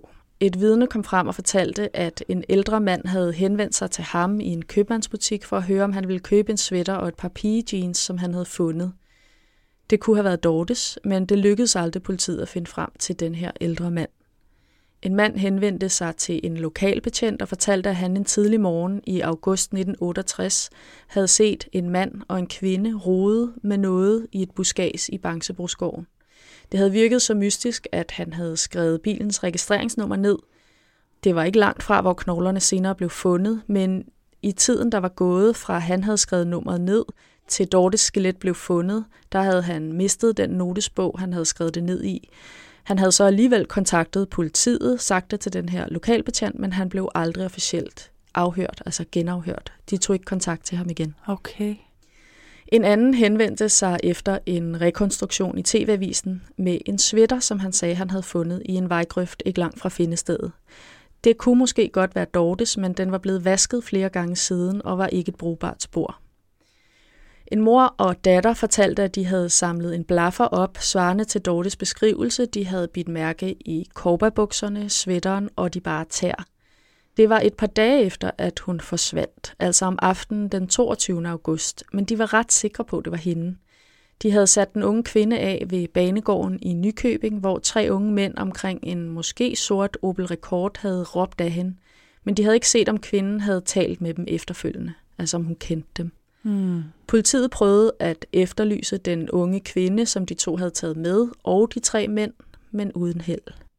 Et vidne kom frem og fortalte, at en ældre mand havde henvendt sig til ham i en købmandsbutik for at høre, om han ville købe en sweater og et par pigejeans, som han havde fundet. Det kunne have været Dortes, men det lykkedes aldrig politiet at finde frem til den her ældre mand. En mand henvendte sig til en lokalbetjent og fortalte, at han en tidlig morgen i august nitten otteogtres havde set en mand og en kvinde rode med noget i et buskads i Bangsebroskoven. Det havde virket så mystisk, at han havde skrevet bilens registreringsnummer ned. Det var ikke langt fra, hvor knoglerne senere blev fundet, men i tiden, der var gået fra, han havde skrevet nummeret ned, til Dortes skelet blev fundet, der havde han mistet den notesbog, han havde skrevet det ned i. Han havde så alligevel kontaktet politiet, sagt det til den her lokalbetjent, men han blev aldrig officielt afhørt, altså genafhørt. De tog ikke kontakt til ham igen.
Okay.
En anden henvendte sig efter en rekonstruktion i T V-avisen med en sweater, som han sagde, han havde fundet i en vejgrøft ikke langt fra findestedet. Det kunne måske godt være Dortes, men den var blevet vasket flere gange siden og var ikke et brugbart spor. En mor og datter fortalte, at de havde samlet en blaffer op, svarende til Dortes beskrivelse. De havde bidt mærke i cowboybukserne, sweateren og de bare tær. Det var et par dage efter, at hun forsvandt, altså om aftenen den toogtyvende august, men de var ret sikre på, at det var hende. De havde sat den unge kvinde af ved banegården i Nykøbing, hvor tre unge mænd omkring en måske sort Opel Rekord havde råbt af hende, men de havde ikke set, om kvinden havde talt med dem efterfølgende, altså om hun kendte dem.
Hmm.
Politiet prøvede at efterlyse den unge kvinde, som de to havde taget med, og de tre mænd, men uden held.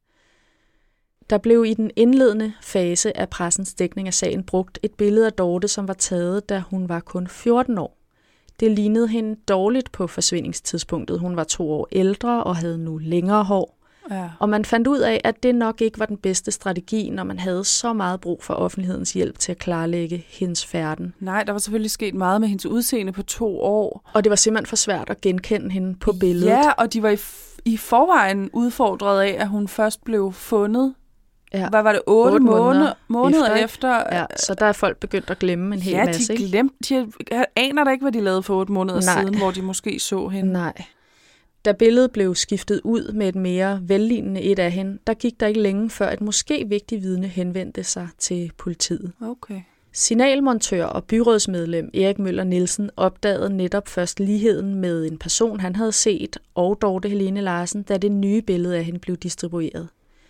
Der blev i den indledende fase af pressens dækning af sagen brugt et billede af Dorte, som var taget, da hun var kun fjorten år. Det lignede hende dårligt på forsvindingstidspunktet. Hun var to år ældre og havde nu længere hår.
Ja.
Og man fandt ud af, at det nok ikke var den bedste strategi, når man havde så meget brug for offentlighedens hjælp til at klarlægge hendes færden.
Nej, der var selvfølgelig sket meget med hendes udseende på to år.
Og det var simpelthen for svært at genkende hende på billedet.
Ja, og de var i, f- i forvejen udfordret af, at hun først blev fundet.
Ja.
Hvad var det? Otte,
Otte
måneder,
måneder
måneder
efter,
efter.
Ja, så der er folk begyndt at glemme en hel
ja,
masse.
Ja, de
ikke?
glemte. De aner da ikke, hvad de lavede for otte måneder
Nej.
siden, hvor de måske så hende.
Nej. Da billedet blev skiftet ud med et mere vellignende et af hende, der gik der ikke længe før et måske vigtigt vidne henvendte sig til politiet.
Okay.
Signalmontør og byrådsmedlem Erik Møller Nielsen opdagede netop først ligheden med en person, han havde set, og Dorte Helene Larsen, da det nye billede af hende blev distribueret.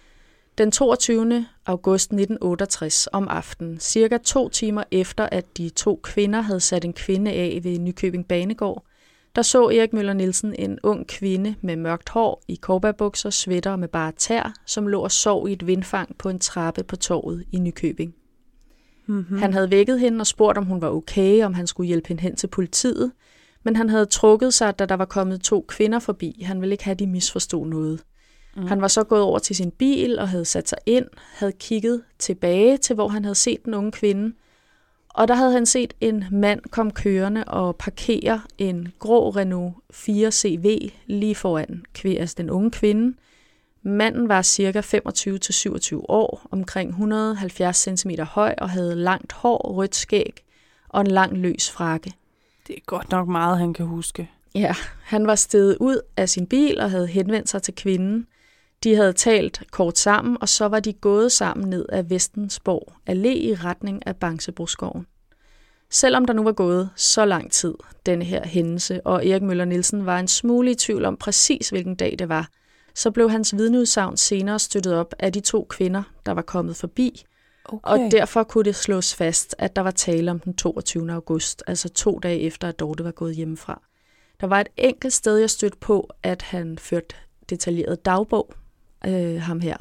Den toogtyvende august nitten otteogtres om aftenen, cirka to timer efter, at de to kvinder havde sat en kvinde af ved Nykøbing Banegård, der så Erik Møller Nielsen en ung kvinde med mørkt hår i cowboybukser, sweater med bare tær, som lå og sov i et vindfang på en trappe på torvet i Nykøbing.
Mm-hmm.
Han havde vækket hende og spurgt, om hun var okay, om han skulle hjælpe hende hen til politiet, men han havde trukket sig, da der var kommet to kvinder forbi. Han ville ikke have, de misforstod noget. Mm. Han var så gået over til sin bil og havde sat sig ind, havde kigget tilbage til, hvor han havde set den unge kvinde, og der havde han set en mand komme kørende og parkere en grå Renault fire C V lige foran altså den unge kvinde. Manden var ca. femogtyve til syvogtyve år, omkring et hundrede og halvfjerds centimeter høj og havde langt hår, rødt skæg og en lang løs frakke.
Det er godt nok meget, han kan huske.
Ja, han var steget ud af sin bil og havde henvendt sig til kvinden. De havde talt kort sammen, og så var de gået sammen ned ad Vestensborg Allé i retning af Bangsebroskoven. Selvom der nu var gået så lang tid, denne her hændelse, og Erik Møller Nielsen var en smule i tvivl om præcis hvilken dag det var, så blev hans vidneudsagn senere støttet op af de to kvinder, der var kommet forbi, okay. Og derfor kunne det slås fast, at der var tale om den toogtyvende august, altså to dage efter, at Dorte var gået hjemmefra. Der var et enkelt sted, jeg stødte på, at han førte detaljeret dagbog, øh, ham her.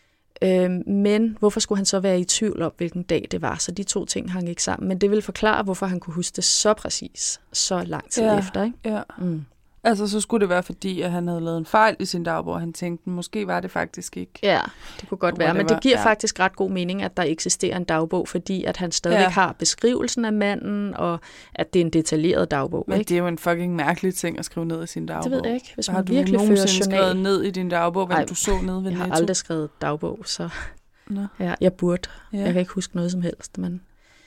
Øh, men hvorfor skulle han så være i tvivl om, hvilken dag det var? Så de to ting hang ikke sammen. Men det vil forklare, hvorfor han kunne huske det så præcis, så lang tid
ja,
efter. Ikke?
Ja.
Mm.
Altså, så skulle det være, fordi at han havde lavet en fejl i sin dagbog, og han tænkte, måske var det faktisk ikke.
Ja, det kunne godt
Hvor
være,
det
men
var,
det giver
ja.
faktisk ret god mening, at der eksisterer en dagbog, fordi at han stadigvæk
Ja.
har beskrivelsen af manden, og at det er en detaljeret dagbog.
Men
ikke?
det er jo en fucking mærkelig ting at skrive ned i sin dagbog.
Det ved jeg ikke. Hvis
så
man
har du
virkelig fører
nogensinde
journal.
skrevet ned i din dagbog, hvad
Ej,
du så nede ved
Jeg
Netto?
har aldrig skrevet dagbog, så
Nå.
ja, jeg burde.
Ja.
Jeg kan ikke huske noget som helst, men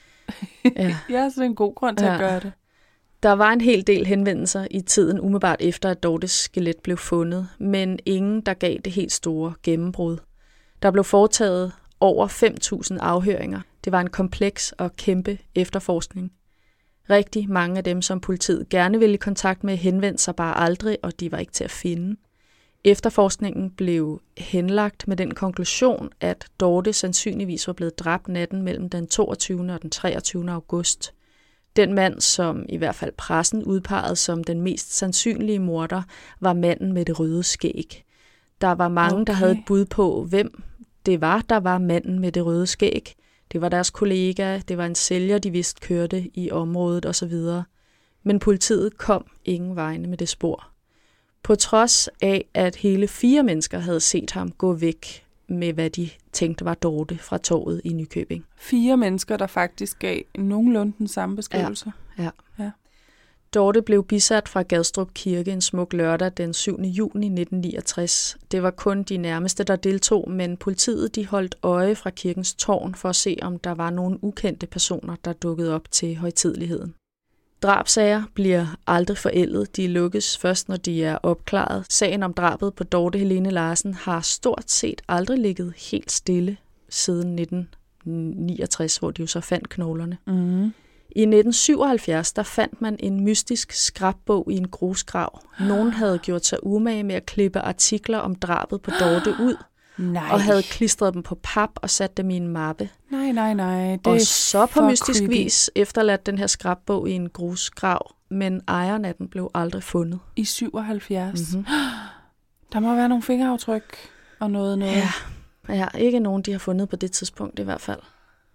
ja.
Ja, så det er en god grund til
Ja.
at gøre det.
Der var en hel del henvendelser i tiden umiddelbart efter, at Dortes skelet blev fundet, men ingen, der gav det helt store gennembrud. Der blev foretaget over fem tusind afhøringer. Det var en kompleks og kæmpe efterforskning. Rigtig mange af dem, som politiet gerne ville i kontakt med, henvendte sig bare aldrig, og de var ikke til at finde. Efterforskningen blev henlagt med den konklusion, at Dorte sandsynligvis var blevet dræbt natten mellem den toogtyvende og den treogtyvende august. Den mand, som i hvert fald pressen udpegede som den mest sandsynlige morder, var manden med det røde skæg. Der var mange, okay. der havde et bud på, hvem det var, der var manden med det røde skæg. Det var deres kollega, det var en sælger, de vidste kørte i området osv. Men politiet kom ingen vegne med det spor. På trods af, at hele fire mennesker havde set ham gå væk med, hvad de tænkte var Dorte fra torvet i Nykøbing.
Fire mennesker, der faktisk gav nogenlunde den samme beskrivelse.
Ja, ja.
ja.
Dorte blev bisat fra Gadstrup Kirke en smuk lørdag den syvende juni nitten niogtres. Det var kun de nærmeste, der deltog, men politiet de holdt øje fra kirkens tårn for at se, om der var nogle ukendte personer, der dukkede op til højtideligheden. Drabsager bliver aldrig forældet. De lukkes først, når de er opklaret. Sagen om drabet på Dorte Helene Larsen har stort set aldrig ligget helt stille siden nitten niogtres, hvor de jo så fandt knoglerne.
Mm.
I nitten syvoghalvfjerds der fandt man en mystisk skrabbog i en grusgrav. Nogen havde gjort sig umage med at klippe artikler om drabet på Dorte ud,
nej.
og havde klistret dem på pap og sat dem i en mappe.
Nej, nej, nej. Det
og så på mystisk
creepy.
vis efterladt den her skrabbog i en grusgrav, men ejeren af den blev aldrig fundet.
I syvoghalvfjerds?
Mm-hmm.
Der må være nogle fingeraftryk og noget noget.
Ja, ja, ikke nogen, de har fundet på det tidspunkt i hvert fald.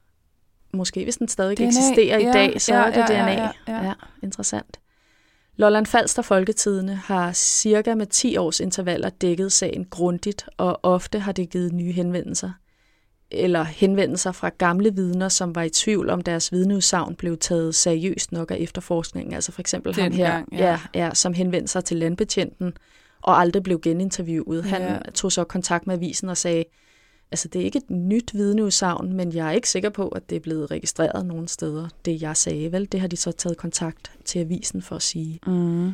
Måske hvis den stadig
D N A.
eksisterer
Ja,
i dag, så
ja,
er det
ja,
D N A.
ja, ja, ja.
Ja, interessant. Lolland Falster Folketidende har cirka med ti års intervaller dækket sagen grundigt, og ofte har det givet nye henvendelser. Eller henvendelser fra gamle vidner, som var i tvivl om deres vidneudsagn blev taget seriøst nok af efterforskningen. Altså for eksempel
Den
ham her,
gang, ja.
Ja, ja, som henvendte sig til landbetjenten og aldrig blev geninterviewet. Han
Ja.
tog så kontakt med avisen og sagde, altså det er ikke et nyt vidneudsagn, men jeg er ikke sikker på, at det er blevet registreret nogen steder. Det jeg sagde, vel, det har de så taget kontakt til avisen for at sige.
Mm.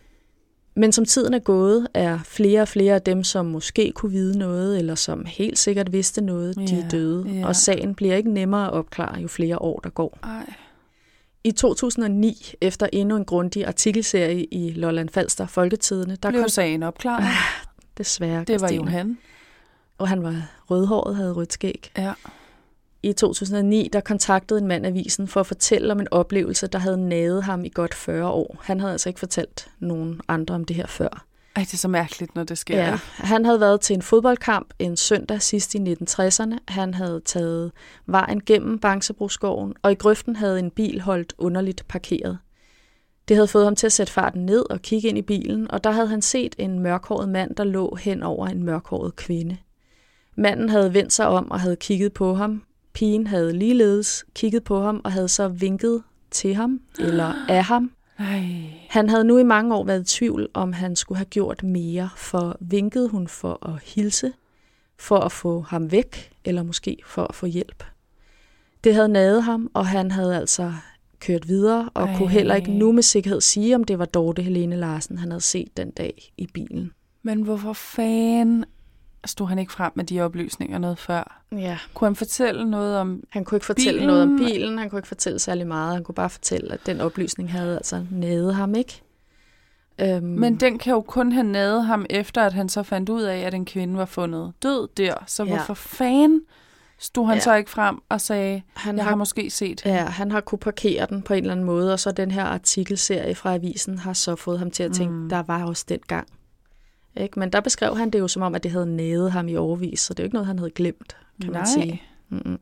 Men som tiden er gået, er flere og flere af dem, som måske kunne vide noget, eller som helt sikkert vidste noget, de
Ja,
er døde.
ja.
Og sagen bliver ikke nemmere at opklare, jo flere år der går.
Ej.
I to tusind og ni, efter endnu en grundig artikelserie i Lolland Falster Folketidende, der
Blev
kom
sagen opklaret?
desværre
Det var
Christine.
jo han.
Og han var rødhåret, havde rødt skæg.
Ja.
I to tusind og ni, der kontaktede en mand avisen for at fortælle om en oplevelse, der havde naget ham i godt fyrre år. Han havde altså ikke fortalt nogen andre om det her før.
Ej, det er så mærkeligt, når det sker.
Ja, han havde været til en fodboldkamp en søndag sidst i nitten tresserne. Han havde taget vejen gennem Bangsebroskoven, og i grøften havde en bil holdt underligt parkeret. Det havde fået ham til at sætte farten ned og kigge ind i bilen, og der havde han set en mørkhåret mand, der lå hen over en mørkhåret kvinde. Manden havde vendt sig om og havde kigget på ham. Pigen havde ligeledes kigget på ham og havde så vinket til ham, eller af ham.
Ej.
Han havde nu i mange år været i tvivl, om han skulle have gjort mere, for vinkede hun for at hilse, for at få ham væk, eller måske for at få hjælp. Det havde naget ham, og han havde altså kørt videre, og
Ej.
kunne heller ikke nu med sikkerhed sige, om det var Dorte Helene Larsen, han havde set den dag i bilen.
Men hvorfor fanden stod han ikke frem med de oplysninger noget før?
Ja.
Kunne han fortælle noget om
Han kunne ikke fortælle
bilen?
noget om bilen, han kunne ikke fortælle særlig meget, han kunne bare fortælle, at den oplysning havde altså naget ham, ikke? Øhm,
Men den kan jo kun have naget ham, efter at han så fandt ud af, at en kvinde var fundet død der. Så
Ja.
hvorfor fanden stod han
Ja.
så ikke frem og sagde,
han
jeg
har,
har måske set
ja, han har kunne parkere den på en eller anden måde, og så den her artikelserie fra avisen har så fået ham til at tænke, mm. der var også den gang. Ikke? Men der beskrev han det jo som om, at det havde naget ham i årevis, så det er jo ikke noget, han havde glemt, kan
Nej.
man sige. Mm-mm.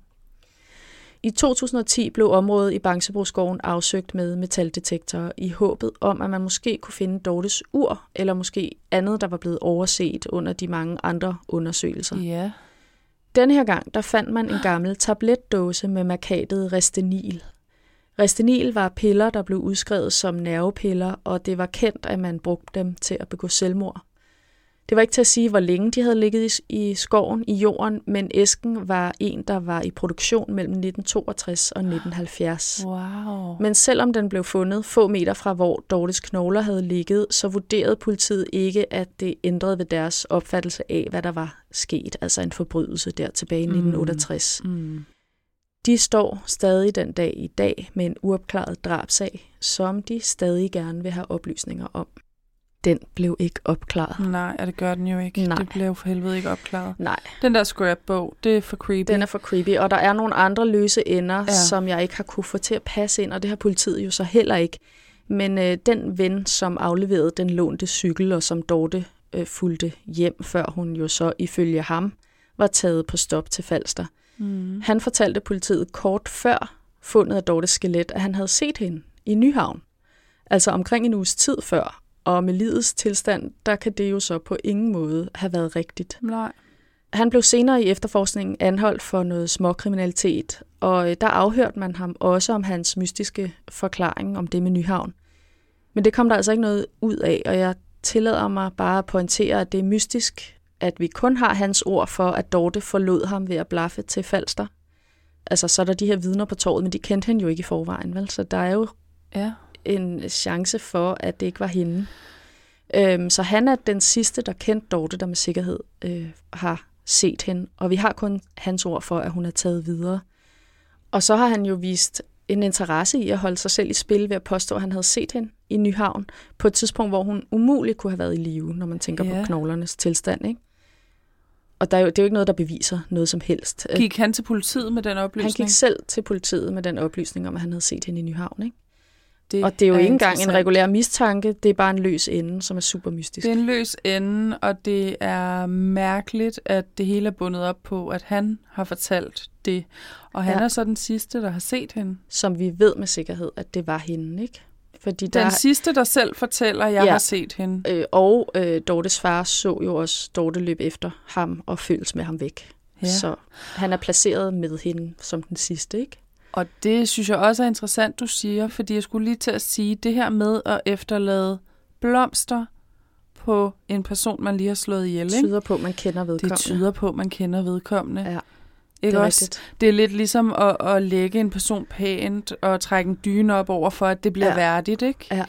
I to tusind og ti blev området i Bangsebroskoven afsøgt med metaldetektorer i håbet om, at man måske kunne finde Dortes ur, eller måske andet, der var blevet overset under de mange andre undersøgelser.
Ja.
Denne her gang, der fandt man en gammel tabletdåse med markatet Restenil. Restenil var piller, der blev udskrevet som nervepiller, og det var kendt, at man brugte dem til at begå selvmord. Det var ikke til at sige, hvor længe de havde ligget i, i skoven, i jorden, men æsken var en, der var i produktion mellem nitten toogtres og nitten halvfjerds.
Wow.
Men selvom den blev fundet få meter fra, hvor Dortes knogler havde ligget, så vurderede politiet ikke, at det ændrede ved deres opfattelse af, hvad der var sket, altså en forbrydelse der tilbage i nitten otteogtres.
Mm. Mm.
De står stadig den dag i dag med en uopklaret drabsag, som de stadig gerne vil have oplysninger om. Den blev ikke opklaret.
Nej, og det gør den jo ikke.
Nej.
Det blev for helvede ikke opklaret.
Nej.
Den der scrapbog, det er for creepy.
Den er for creepy, og der er nogle andre løse ender,
Ja.
som jeg ikke har kunne få til at passe ind, og det har politiet jo så heller ikke. Men øh, den ven, som afleverede den lånte cykel, og som Dorte øh, fulgte hjem, før hun jo så ifølge ham var taget på stop til Falster.
Mm.
Han fortalte politiet kort før fundet af Dortes skelet, at han havde set hende i Nyhavn. Altså omkring en uges tid før. Og med livets tilstand, der kan det jo så på ingen måde have været rigtigt.
Nej.
Han blev senere i efterforskningen anholdt for noget småkriminalitet, og der afhørte man ham også om hans mystiske forklaring om det med Nyhavn. Men det kom der altså ikke noget ud af, og jeg tillader mig bare at pointere, at det er mystisk, at vi kun har hans ord for, at Dorte forlod ham ved at blaffe til Falster. Altså, så er der de her vidner på torvet, men de kendte hende jo ikke i forvejen, vel? Så der er jo
Ja.
en chance for, at det ikke var hende. Øhm, så han er den sidste, der kendte Dorte, der med sikkerhed øh, har set hende, og vi har kun hans ord for, at hun er taget videre. Og så har han jo vist en interesse i at holde sig selv i spil ved at påstå, at han havde set hende i Nyhavn på et tidspunkt, hvor hun umuligt kunne have været i live, når man tænker
Ja.
på knoglernes tilstand, ikke? Og der er jo, det er jo ikke noget, der beviser noget som helst.
Gik han til politiet med den oplysning?
Han gik selv til politiet med den oplysning om, at han havde set hende i Nyhavn, ikke?
Det
Og det er jo
er
ikke engang en
interessant.
regulær mistanke, det er bare en løs ende, som er super mystisk.
Det er en løs ende, og det er mærkeligt, at det hele er bundet op på, at han har fortalt det. Og han
Ja.
er så den sidste, der har set hende.
Som vi ved med sikkerhed, at det var hende, ikke? Fordi der,
Den sidste, der selv fortæller, at jeg
Ja.
har set hende.
øh, og øh, Dortes far så jo også Dorte løb efter ham og følges med ham væk.
Ja.
Så han er placeret med hende som den sidste, ikke?
Og det synes jeg også er interessant, du siger, fordi jeg skulle lige til at sige, det her med at efterlade blomster på en person, man lige har slået ihjel,
Det
ikke?
tyder på, at man kender vedkommende.
Det tyder på, at man kender vedkommende.
Ja,
Ikke
det er
også?
rigtigt.
Det er lidt ligesom at, at lægge en person pænt og trække en dyne op over for, at det bliver
Ja.
værdigt, ikke?
Ja.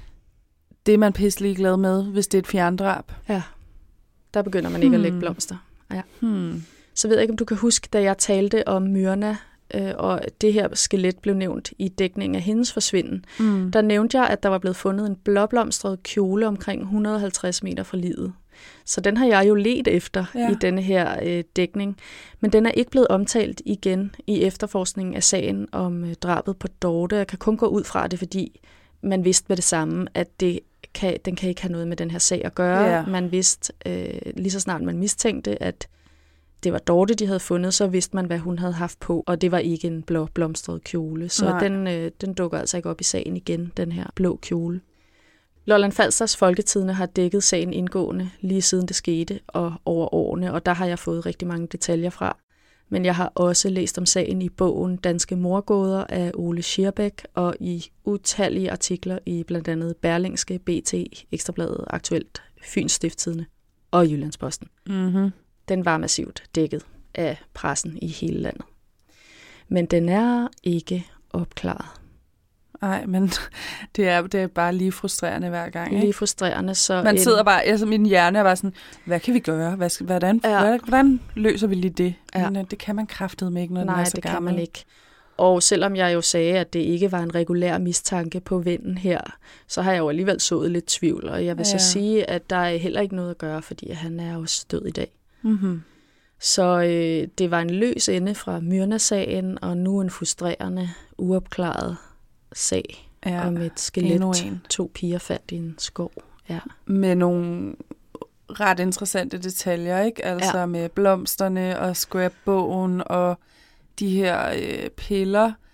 Det er man pisselig glad med, hvis det er et fjerndrab.
Ja, der begynder man ikke
Hmm.
at lægge blomster. Ja.
Hmm.
Så ved jeg ikke, om du kan huske, da jeg talte om Myrna, øh, og det her skelet blev nævnt i dækningen af hendes forsvinden.
Mm.
Der nævnte jeg, at der var blevet fundet en blåblomstret kjole omkring et hundrede og halvtreds meter fra livet. Så den har jeg jo let efter
Ja.
i denne her øh, dækning. Men den er ikke blevet omtalt igen i efterforskningen af sagen om øh, drabet på Dorte. Jeg kan kun gå ud fra det, fordi man vidste med det samme, at det kan, den kan ikke have noget med den her sag at gøre.
Ja.
Man vidste, øh, lige så snart man mistænkte, at det var Dorte, de havde fundet, så vidste man, hvad hun havde haft på, og det var ikke en blå blomstret kjole. Så
Nej.
den, øh, den dukker altså ikke op i sagen igen, den her blå kjole. Lolland Falsters Folketidende har dækket sagen indgående lige siden det skete og over årene, og der har jeg fået rigtig mange detaljer fra. Men jeg har også læst om sagen i bogen Danske Mordgåder af Ole Schierbæk og i utallige artikler i blandt andet Berlingske, B T, Ekstrabladet, Aktuelt, Fyns Stiftstidende og Jyllandsposten.
Mm-hmm.
Den var massivt dækket af pressen i hele landet. Men den er ikke opklaret.
Nej, men det er, det er bare lige frustrerende hver gang, ikke?
Lige frustrerende. Så
Man
en-
sidder bare, altså min hjerne er bare sådan, hvad kan vi gøre? Hvad skal, hvordan,
Ja.
ja. hvordan løser vi lige det?
Ja.
Men øh, det kan man kraftedeme ikke, når
Nej,
den er så
det
gammel.
kan man ikke. Og selvom jeg jo sagde, at det ikke var en regulær mistanke på vennen her, så har jeg jo alligevel sået lidt tvivl. Og jeg vil
Ja.
så sige, at der er heller ikke noget at gøre, fordi han er også død i dag.
Mm-hmm.
Så øh, det var en løs ende fra Myrna-sagen, og nu en frustrerende, uopklaret sag
Ja,
om et
endnu
skelet,
en.
to piger fandt i en skov. Ja.
med nogle ret interessante detaljer, ikke? Altså
Ja.
med blomsterne og scrapbogen og de her øh, piller,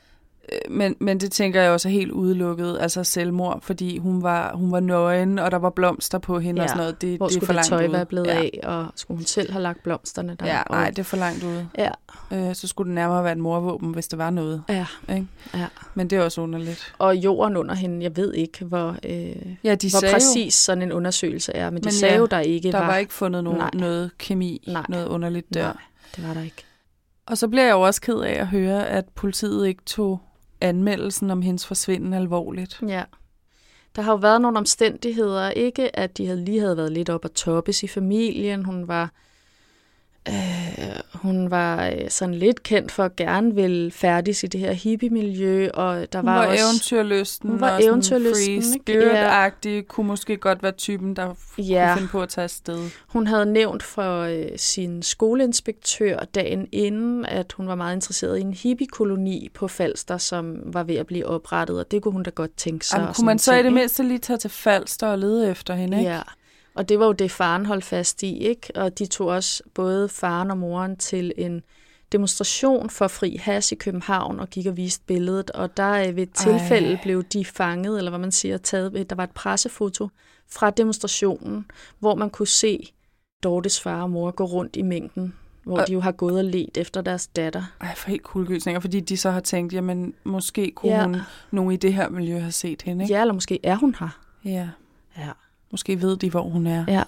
men, men det tænker jeg også er helt udelukket, altså selvmord, fordi hun var, hun var nøgen, og der var blomster på hende
ja.
og sådan noget. Det,
Hvor
det er
skulle
for
det
langt
tøj
ude.
være blevet
ja.
af, og skulle hun selv have lagt blomsterne der?
Ja,
og...
nej, det er for langt ude.
Ja.
Øh, så skulle det nærmere være et morvåben, hvis det var noget.
Ja.
Ikke?
ja.
Men det er også underligt.
Og jorden under hende, jeg ved ikke, hvor, øh,
ja, de
hvor præcis
jo,
sådan en undersøgelse er, men de
men
sagde
ja,
jo, der ikke
der
var...
var ikke fundet nogen,
nej.
noget kemi,
nej.
noget underligt der.
Nej, det var der ikke.
Og så bliver jeg jo også ked af at høre, at politiet ikke tog anmeldelsen om hendes forsvinden alvorligt.
Ja. Der har jo været nogle omstændigheder, ikke at de havde lige havde været lidt op at toppes i familien. Hun var, øh, hun var sådan lidt kendt for at gerne ville færdiges i det her hippie-miljø, og der
hun
var,
var
også...
eventyrlysten,
Hun var
og sådan
eventyrlysten,
free
ikke?
spirit-agtig, ja. Kunne måske godt være typen, der
ja.
kunne finde på at tage afsted.
Hun havde nævnt for øh, sin skoleinspektør dagen inden, at hun var meget interesseret i en hippie-koloni på Falster, som var ved at blive oprettet, og det kunne hun da godt tænke sig.
Jamen, kunne man så ting, i det mindste lige tage til Falster og lede efter hende, ikke?
Ja, og det var jo det, faren holdt fast i, ikke? Og de tog også både faren og moren til en demonstration for fri hash i København og gik og viste billedet, og der ved et tilfælde Ej. blev de fanget, eller hvad man siger, taget. Der var et pressefoto fra demonstrationen, hvor man kunne se Dortes far og mor gå rundt i mængden, hvor og de jo har gået og let efter deres datter.
Ej, for helt kuldegysninger, fordi de så har tænkt, jamen måske kunne
ja.
hun, nogen i det her miljø have set hende, ikke?
Ja, eller måske er hun her.
Ja.
Ja.
Måske ved de, hvor hun er.
Ja.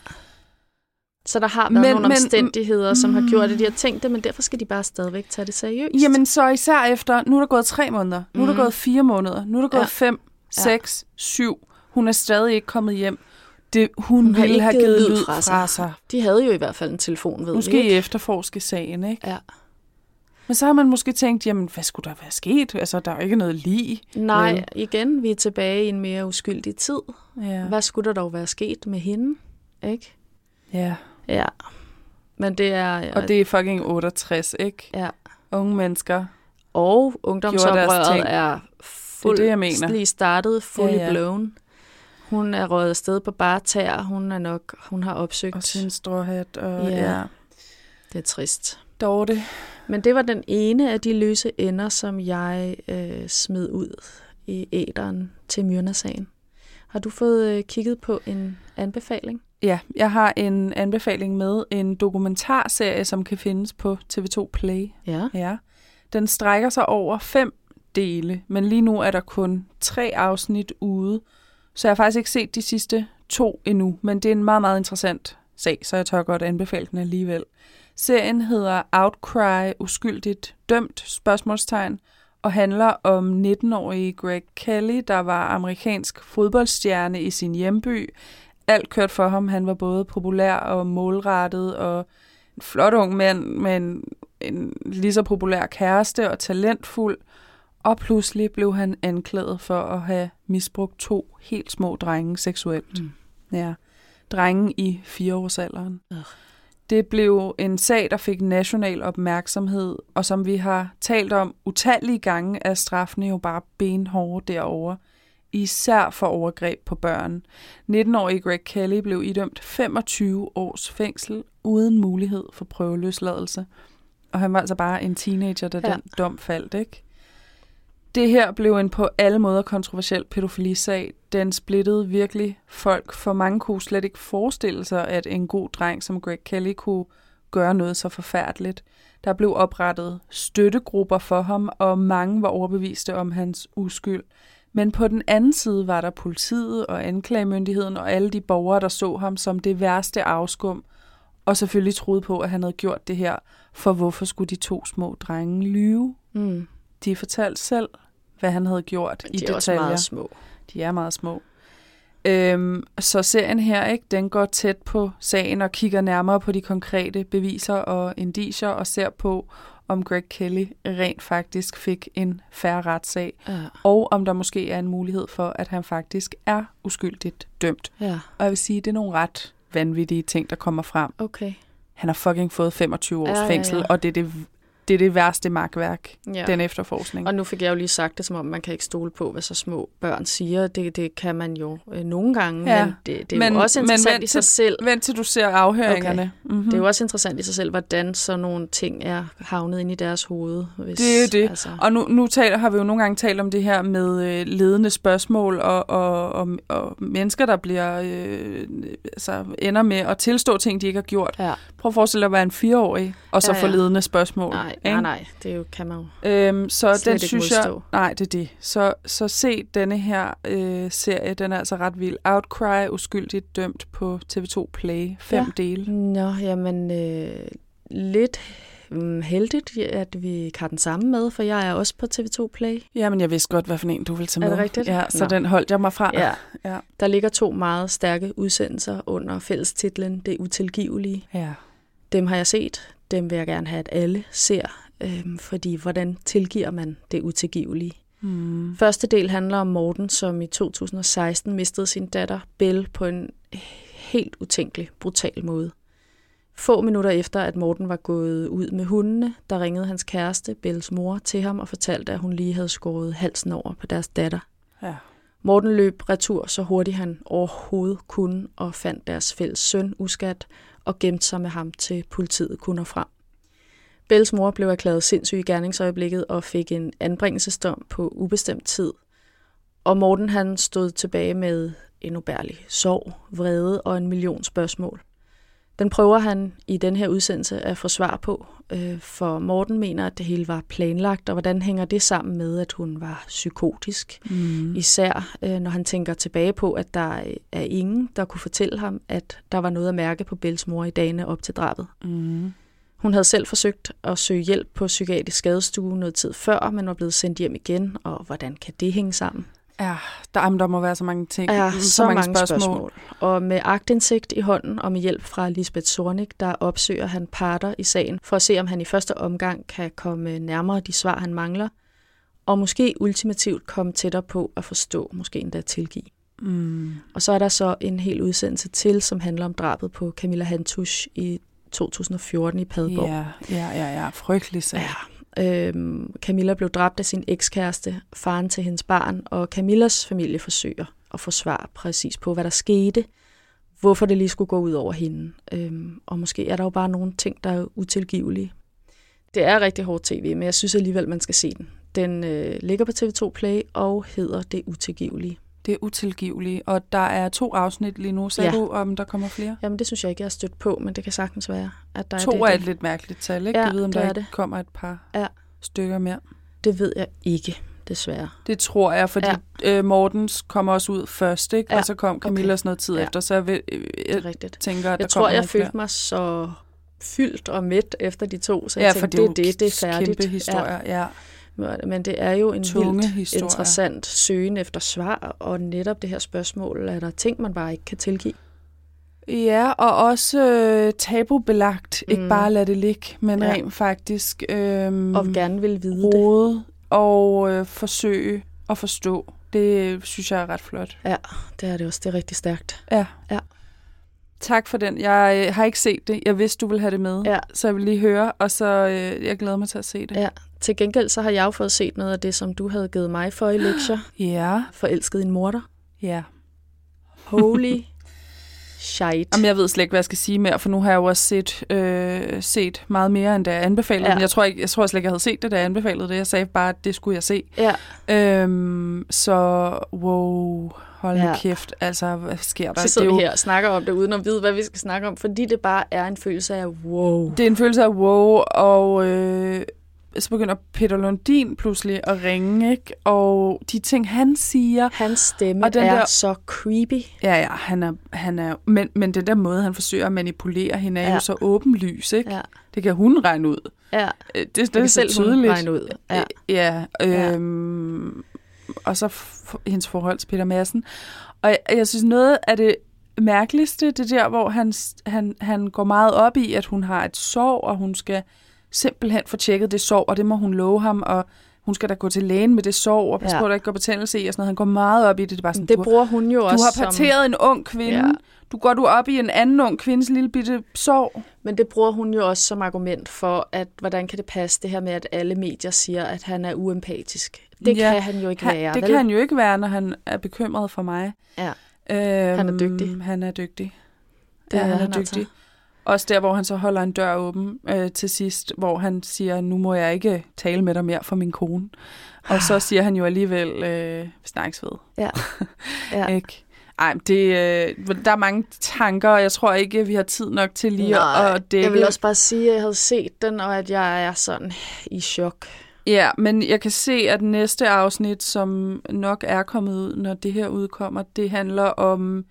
Så der har været
men,
nogle
men,
omstændigheder, som har gjort, at de har tænkt det, men derfor skal de bare stadigvæk tage det seriøst.
Jamen så især efter, nu er der gået tre måneder, nu er der mm. gået fire måneder, nu er der gået ja. fem, seks, ja. syv. Hun er stadig ikke kommet hjem. Det, hun, hun ville have givet lyd fra, fra sig.
De havde jo i hvert fald en telefon, ved
måske
ikke?
efterforske sagen, ikke?
Ja.
Men så har man måske tænkt, jamen hvad skulle der være sket? Altså, der er ikke noget lig.
Nej, vel? Igen, vi er tilbage i en mere uskyldig tid.
Ja.
Hvad skulle der dog være sket med hende? Ikke?
Ja.
Ja. Men det er... Ja.
Og det er fucking otteogtres, ikke?
Ja.
Unge mennesker.
Og ungdomsoprøret er fuldstændig startet, fully ja, ja. blown. Hun er røget afsted på bare tær. Hun er nok, hun har opsøgt...
Og sin stråhat, og
ja.
ja.
Det er trist.
Dorte.
Men det var den ene af de løse ender, som jeg øh, smed ud i æteren til Myrna-sagen. Har du fået øh, kigget på en anbefaling?
Ja, jeg har en anbefaling med en dokumentarserie, som kan findes på T V to Play.
Ja.
Ja. Den strækker sig over fem dele, men lige nu er der kun tre afsnit ude, så jeg har faktisk ikke set de sidste to endnu, men det er en meget, meget interessant sag, så jeg tør godt anbefale den alligevel. Serien hedder Outcry, uskyldigt dømt, spørgsmålstegn, og handler om nitten-årige Greg Kelly, der var amerikansk fodboldstjerne i sin hjemby. Alt kørt for ham. Han var både populær og målrettet, og en flot ung mand med en, en lige så populær kæreste og talentfuld. Og pludselig blev han anklaget for at have misbrugt to helt små drenge seksuelt. Mm. Ja, drenge i fireårsalderen. Uh. Det blev en sag, der fik national opmærksomhed, og som vi har talt om utallige gange, er straffene jo bare benhårde derovre. Især for overgreb på børn. nitten-årige Greg Kelly blev idømt femogtyve års fængsel uden mulighed for prøveløsladelse. Og han var altså bare en teenager, da ja. den dom faldt, ikke? Det her blev en på alle måder kontroversiel pædofilisag. Den splittede virkelig folk, for mange kunne slet ikke forestille sig, at en god dreng som Greg Kelly kunne gøre noget så forfærdeligt. Der blev oprettet støttegrupper for ham, og mange var overbeviste om hans uskyld. Men på den anden side var der politiet og anklagemyndigheden og alle de borgere, der så ham som det værste afskum, og selvfølgelig troede på, at han havde gjort det her, for hvorfor skulle de to små drenge lyve? Mm. De fortalte selv, hvad han havde gjort i detaljer.
De er også meget små.
De er meget små. Øhm, så serien her, ikke, den går tæt på sagen og kigger nærmere på de konkrete beviser og indicier og ser på, om Greg Kelly rent faktisk fik en fair retssag, ja. og om der måske er en mulighed for, at han faktisk er uskyldigt dømt.
Ja.
Og jeg vil sige, det er nogle ret vanvittige ting, der kommer frem.
Okay.
Han har fucking fået femogtyve års ja, fængsel, ja, ja. og det er det det er det værste magtværk,
Ja.
den efterforskning.
Og nu fik jeg jo lige sagt det, som om man kan ikke stole på, hvad så små børn siger. Det, det kan man jo øh, nogle gange,
Ja.
men det, det er
men,
jo også interessant
men
i sig selv.
Vent til du ser afhøringerne. Okay. Mm-hmm.
Det er jo også interessant i sig selv, hvordan sådan nogle ting er havnet ind i deres hoved. Hvis,
Det er jo det.
Altså,
Og nu, nu taler, har vi jo nogle gange talt om det her med øh, ledende spørgsmål og, og, og, og mennesker, der bliver øh, altså, ender med at tilstå ting, de ikke har gjort.
ja.
Prøv at forestille dig at være en fireårig, og så
Ja,
få
ja.
ledende spørgsmål.
Nej,
ikke?
nej, nej, det er jo, kan man jo.
Øhm, så
Slet
den
ikke
synes jeg...
modstå.
Nej, det er det. Så, så se denne her øh, serie, den er altså ret vild. Outcry, uskyldigt dømt på T V to Play. Fem
Ja.
dele.
Nå, jamen øh, lidt mm, heldigt, at vi ikke har den samme med, for jeg er også på T V to Play.
Jamen, jeg vidste godt, hvad for en du ville tage
Er
med.
det rigtigt?
Ja, så
Nå.
den holdt jeg mig fra.
Ja.
Ja.
Der ligger to meget stærke udsendelser under fællestitlen Det Utilgivelige.
ja.
Dem har jeg set. Dem vil jeg gerne have, at alle ser. Øhm, fordi hvordan tilgiver man det utilgivelige?
Mm.
Første del handler om Morten, som i to tusind og seksten mistede sin datter Belle på en helt utænkelig, brutal måde. Få minutter efter, at Morten var gået ud med hundene, der ringede hans kæreste, Belles mor, til ham og fortalte, at hun lige havde skåret halsen over på deres datter.
Ja.
Morten løb retur så hurtigt han overhovedet kunne og fandt deres fælles søn uskat og gemte sig med ham til politiet kunne nå frem. Belles mor blev erklæret sindssyg i gerningsøjeblikket og fik en anbringelsesdom på ubestemt tid. Og Morten han stod tilbage med en ubærlig sorg, vrede og en million spørgsmål. Den prøver han i den her udsendelse at få svar på, øh, for Morten mener, at det hele var planlagt, og hvordan hænger det sammen med, at hun var psykotisk?
Mm.
Især øh, når han tænker tilbage på, at der er ingen, der kunne fortælle ham, at der var noget at mærke på Belles mor i dagene op til drabet.
Mm.
Hun havde selv forsøgt at søge hjælp på psykiatrisk skadestue noget tid før, men var blevet sendt hjem igen, og hvordan kan det hænge sammen?
Ja, der, der må være så mange ting.
Ja,
så,
så
mange,
mange
spørgsmål.
spørgsmål. Og med aktindsigt i hånden og med hjælp fra Lisbeth Zornig, der opsøger han parter i sagen, for at se, om han i første omgang kan komme nærmere de svar, han mangler, og måske ultimativt komme tættere på at forstå, måske endda tilgive.
Mm.
Og så er der så en hel udsendelse til, som handler om drabet på Camilla Hantusch i to tusind og fjorten i Padborg.
Ja, ja, ja, ja. Frygtelig sag.
Ja. Øhm, Camilla blev dræbt af sin ekskæreste, faren til hendes barn, og Camillas familie forsøger at få svar præcis på, hvad der skete, hvorfor det lige skulle gå ud over hende. Øhm, og måske er der jo bare nogle ting, der er utilgivelige. Det er rigtig hårdt tv, men jeg synes alligevel, man skal se den. Den øh, ligger på T V to Play og hedder Det Utilgivelige.
Det er utilgiveligt, og der er to afsnit lige nu. Sagde
Ja.
du, om der kommer flere?
Jamen, det synes jeg ikke, jeg har stødt på, men det kan sagtens være, at der
To
er det.
er
det.
et lidt mærkeligt tal, ikke?
Ja,
Jeg ved, om
det
der
er
ikke
det.
kommer et par
Ja.
stykker mere.
Det ved jeg ikke, desværre.
Det tror jeg, fordi ja. øh, Mortens kommer også ud først, ikke?
Ja,
Og så kom Camillas okay. noget tid
Ja.
efter, så jeg, vil, øh,
Det er
jeg
rigtigt.
tænker, at
Jeg
der
tror,
kommer
jeg
nogle flere.
følte mig så fyldt og mæt efter de to, så
Ja,
jeg
for
tænkte,
det er
det, det, det er færdigt.
kæmpe historier, ja. ja.
Ja. Men det er jo en
Tunge
vildt
historier.
interessant søgen efter svar, og netop det her spørgsmål, er der ting, man bare ikke kan tilgive.
Ja, og også øh, tabubelagt. Mm. Ikke bare lade det ligge, men
Ja.
rent faktisk øh,
Og gerne vil vide det.
rode og øh, forsøge at forstå. Det synes jeg er ret flot.
Ja, det er det også. Det er rigtig stærkt.
Ja.
Ja.
Tak for den. Jeg øh, har ikke set det. Jeg vidste, du ville have det med.
Ja.
Så jeg vil lige høre, og så øh, jeg glæder mig til at se det.
Ja. Til gengæld så har jeg jo fået set noget af det, som du havde givet mig for i lektier.
Ja.
Forelsket i en morder.
Ja.
Holy shit.
Jamen, jeg ved slet ikke, hvad jeg skal sige mere, for nu har jeg jo også set, øh, set meget mere, end da jeg anbefalede
Ja.
den. Jeg tror, ikke, jeg tror slet ikke, jeg havde set det, da jeg anbefalede det. Jeg sagde bare, at det skulle jeg se.
Ja.
Øhm, så, wow, hold
Ja.
ja. kæft. Altså, hvad sker der?
Så sidder
det er
vi
jo,
her og snakker om det, uden at vide, hvad vi skal snakke om, fordi det bare er en følelse af wow.
Det er en følelse af wow, og øh, så begynder Peter Lundin pludselig at ringe, ikke? Og de ting, han siger...
Hans stemme
og den
er
der,
så creepy.
Ja, ja, han er... Han er men, men den der måde, han forsøger at manipulere hende, er
Ja.
jo så åbenlys, ikke?
Ja.
Det kan hun regne ud.
Ja.
Det, det,
Det
er så
selv hun
tydeligt.
regne ud. Ja.
Ja, øhm, og så f- hendes forhold til Peter Madsen. Og jeg, jeg synes, noget af det mærkeligste, det der, hvor han, han, han går meget op i, at hun har et sorg, og hun skal simpelthen få tjekket det sorg, og det må hun love ham, og hun skal da gå til lægen med det sår, og pas
Ja.
på, at der ikke går betændelse i, og sådan noget. Han går meget op i det. Det, er bare sådan,
Det
du,
bruger hun jo
du
også
har parteret
som...
en ung kvinde.
Ja.
Du går du op i en anden ung kvindes lille bitte sår.
Men det bruger hun jo også som argument for, at hvordan kan det passe det her med, at alle medier siger, at han er uempatisk. Det
Ja,
kan han jo ikke
han,
være.
Det
vel?
kan han jo ikke være, når han er bekymret for mig.
Ja.
Øhm,
Han er dygtig.
Han er dygtig.
Det
ja,
er
han er
han
dygtig.
altså.
Også der, hvor han så holder en dør åben øh, til sidst, hvor han siger, nu må jeg ikke tale med dig mere for min kone. Og så siger han jo alligevel, øh, vi snakkes ved.
Ja. Ja.
Ikke? Ej, det, øh, der er mange tanker, og jeg tror ikke, vi har tid nok til lige
Nej,
at dække.
jeg vil også bare sige, at jeg havde set den, og at jeg er sådan i chok.
Ja, men jeg kan se, at næste afsnit, som nok er kommet ud, når det her udkommer, det handler om...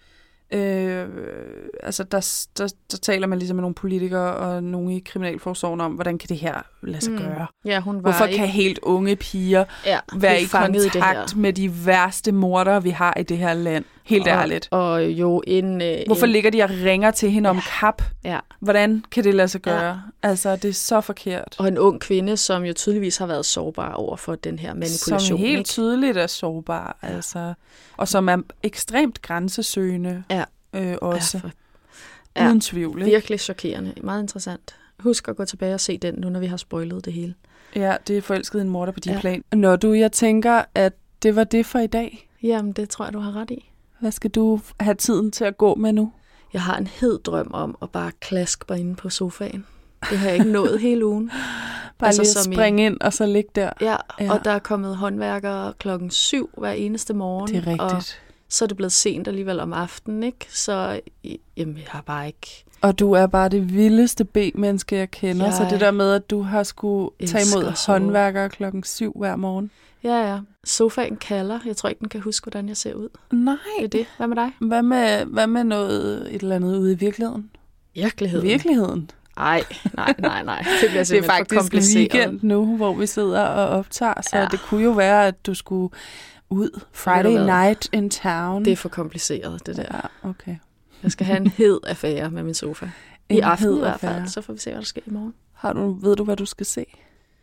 Øh, altså, der, der, der taler man ligesom med nogle politikere og nogle i kriminalforsorgen om, hvordan kan det her lade sig gøre?
Mm. Ja, hun var
Hvorfor
ikke...
kan helt unge piger
ja,
være i
fanget
kontakt
i det
med de værste mordere, vi har i det her land? Helt
og,
ærligt.
Og jo en... Øh,
Hvorfor
en...
ligger de og ringer til hende ja. om kap?
Ja.
Hvordan kan det lade sig gøre?
Ja.
Altså, det er så forkert.
Og en ung kvinde, som jo tydeligvis har været sårbar over for den her manipulation.
Som helt
ikke?
tydeligt er sårbar, ja. altså. Og som er ekstremt grænsesøgende.
Ja.
Øh, også.
Ja, for...
Uden
ja,
tvivl. Ikke?
Virkelig chokerende. Meget interessant. Husk at gå tilbage og se den, nu når vi har spoilet det hele.
Ja, det er forelsket en morder på din
ja.
plan. Når du, jeg tænker, at det var det for i dag.
Jamen, det tror jeg, du har ret i.
Hvad skal du have tiden til at gå med nu?
Jeg har en hed drøm om at bare klaske mig inde på sofaen. Det har jeg ikke nået hele ugen.
Bare altså, lige at springe i... ind og så ligge der.
Ja,
ja,
og der er kommet håndværkere klokken syv hver eneste morgen.
Det er rigtigt.
Og så er det blevet sent alligevel om aftenen, ikke? Så jamen, jeg har bare ikke...
Og du er bare det vildeste B-menneske, jeg kender. Jeg så det der med, at du har skulle tage imod håndværkere klokken syv hver morgen.
Ja, ja. Sofaen kalder. Jeg tror ikke, den kan huske, hvordan jeg ser ud.
Nej.
Det er det. Hvad med dig?
Hvad med, hvad med noget, et eller andet ude i virkeligheden?
Virkeligheden?
Virkeligheden?
Ej, nej, nej, nej. Det bliver
det er faktisk
for kompliceret.
weekend nu, hvor vi sidder og optager, så ja. Det kunne jo være, at du skulle ud Friday night in town.
Det er for kompliceret, det der.
Ja, okay.
Jeg skal have en hed affære med min sofa. I en aften i hvert fald, så får vi se, hvad der sker i morgen.
Har du, ved du, hvad du skal se?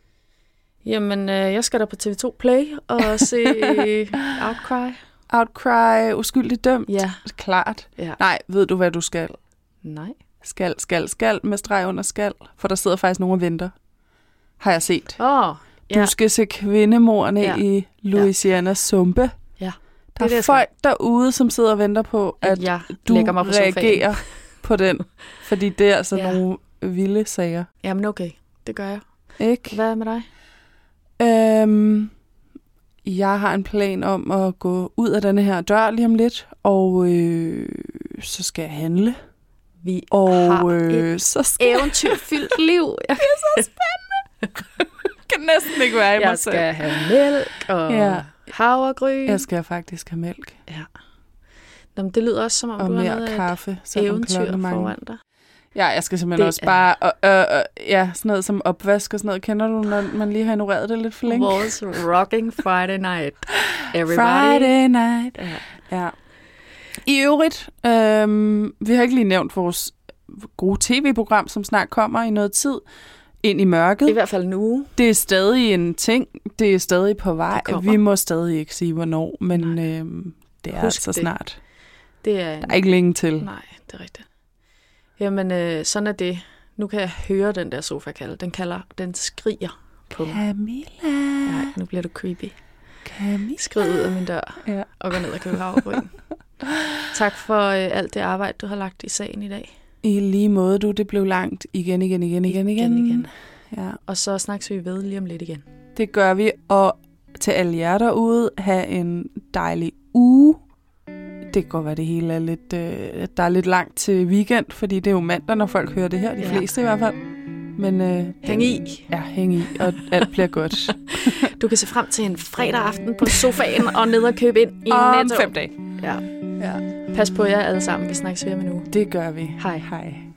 Jamen, øh, jeg skal da på T V to Play og se Outcry.
Outcry, uskyldigt dømt?
Ja.
Klart.
Ja.
Nej, ved du, hvad du skal?
Nej.
Skal, skal, skal, med streg under skal, for der sidder faktisk nogen og venter. Har jeg set.
Åh, oh,
ja. Du skal se kvindemordene ja. i Louisianas sumpe.
Ja.
Der er det, folk derude, som sidder og venter på, at, at
jeg
du
mig på
reagerer på den. Fordi det er altså
ja.
nogle vilde sager.
Jamen okay, det gør jeg.
Ikke?
Hvad med dig?
Øhm, jeg har en plan om at gå ud af denne her dør lige om lidt, og øh, så skal jeg handle.
Vi
og
har
øh,
et
så skal
eventyrfyldt liv.
Det er så spændende. kan næsten ikke være i
jeg
mig selv.
Jeg skal have mælk og ja. havregryn.
Jeg skal faktisk have mælk.
Ja. Nå, men det lyder også som om,
og
du har
mere
noget
kaffe,
eventyr foran dig.
Ja, jeg skal simpelthen det også er... bare... Øh, øh, ja, sådan noget som opvask og sådan noget. Kender du, når man lige har ignoreret det lidt for længe?
Vores rocking Friday night. Everybody.
Friday night.
Ja.
ja. I øvrigt, øh, vi har ikke lige nævnt vores gode tv-program, som snart kommer i noget tid. Ind i mørket.
I hvert fald nu.
Det er stadig en ting. Det er stadig på vej. Vi må stadig ikke sige, hvornår, men øh, det er Husk altså det. snart.
Det er en...
Der er ikke længe til.
Nej, det er rigtigt. Jamen, øh, sådan er det. Nu kan jeg høre den der sofa kalde. Den kalder, den skriger på mig.
Camilla.
Nej, nu bliver du creepy.
Camilla.
Skriv ud af min dør
ja.
og gå ned og købe havregryn. Tak for øh, alt det arbejde, du har lagt i sagen i dag.
I lige måde, du. Det blev langt igen, igen, igen, igen, igen.
igen, igen.
Ja.
Og så snakkes vi ved lige om lidt igen.
Det gør vi. Og til alle jer derude, have en dejlig uge. Det kan godt være, det hele er lidt... Øh, der er lidt langt til weekend, fordi det er jo mandag, når folk hører det her. De ja. fleste i hvert fald. Men øh,
hæng i.
Ja, hæng i, og alt bliver godt.
Du kan se frem til en fredag aften på sofaen og ned og købe ind i
Om
Netto.
fem dage.
Ja.
ja.
Pas på jer alle sammen. Vi snakkes ved om en uge.
Det gør vi.
Hej.
Hej.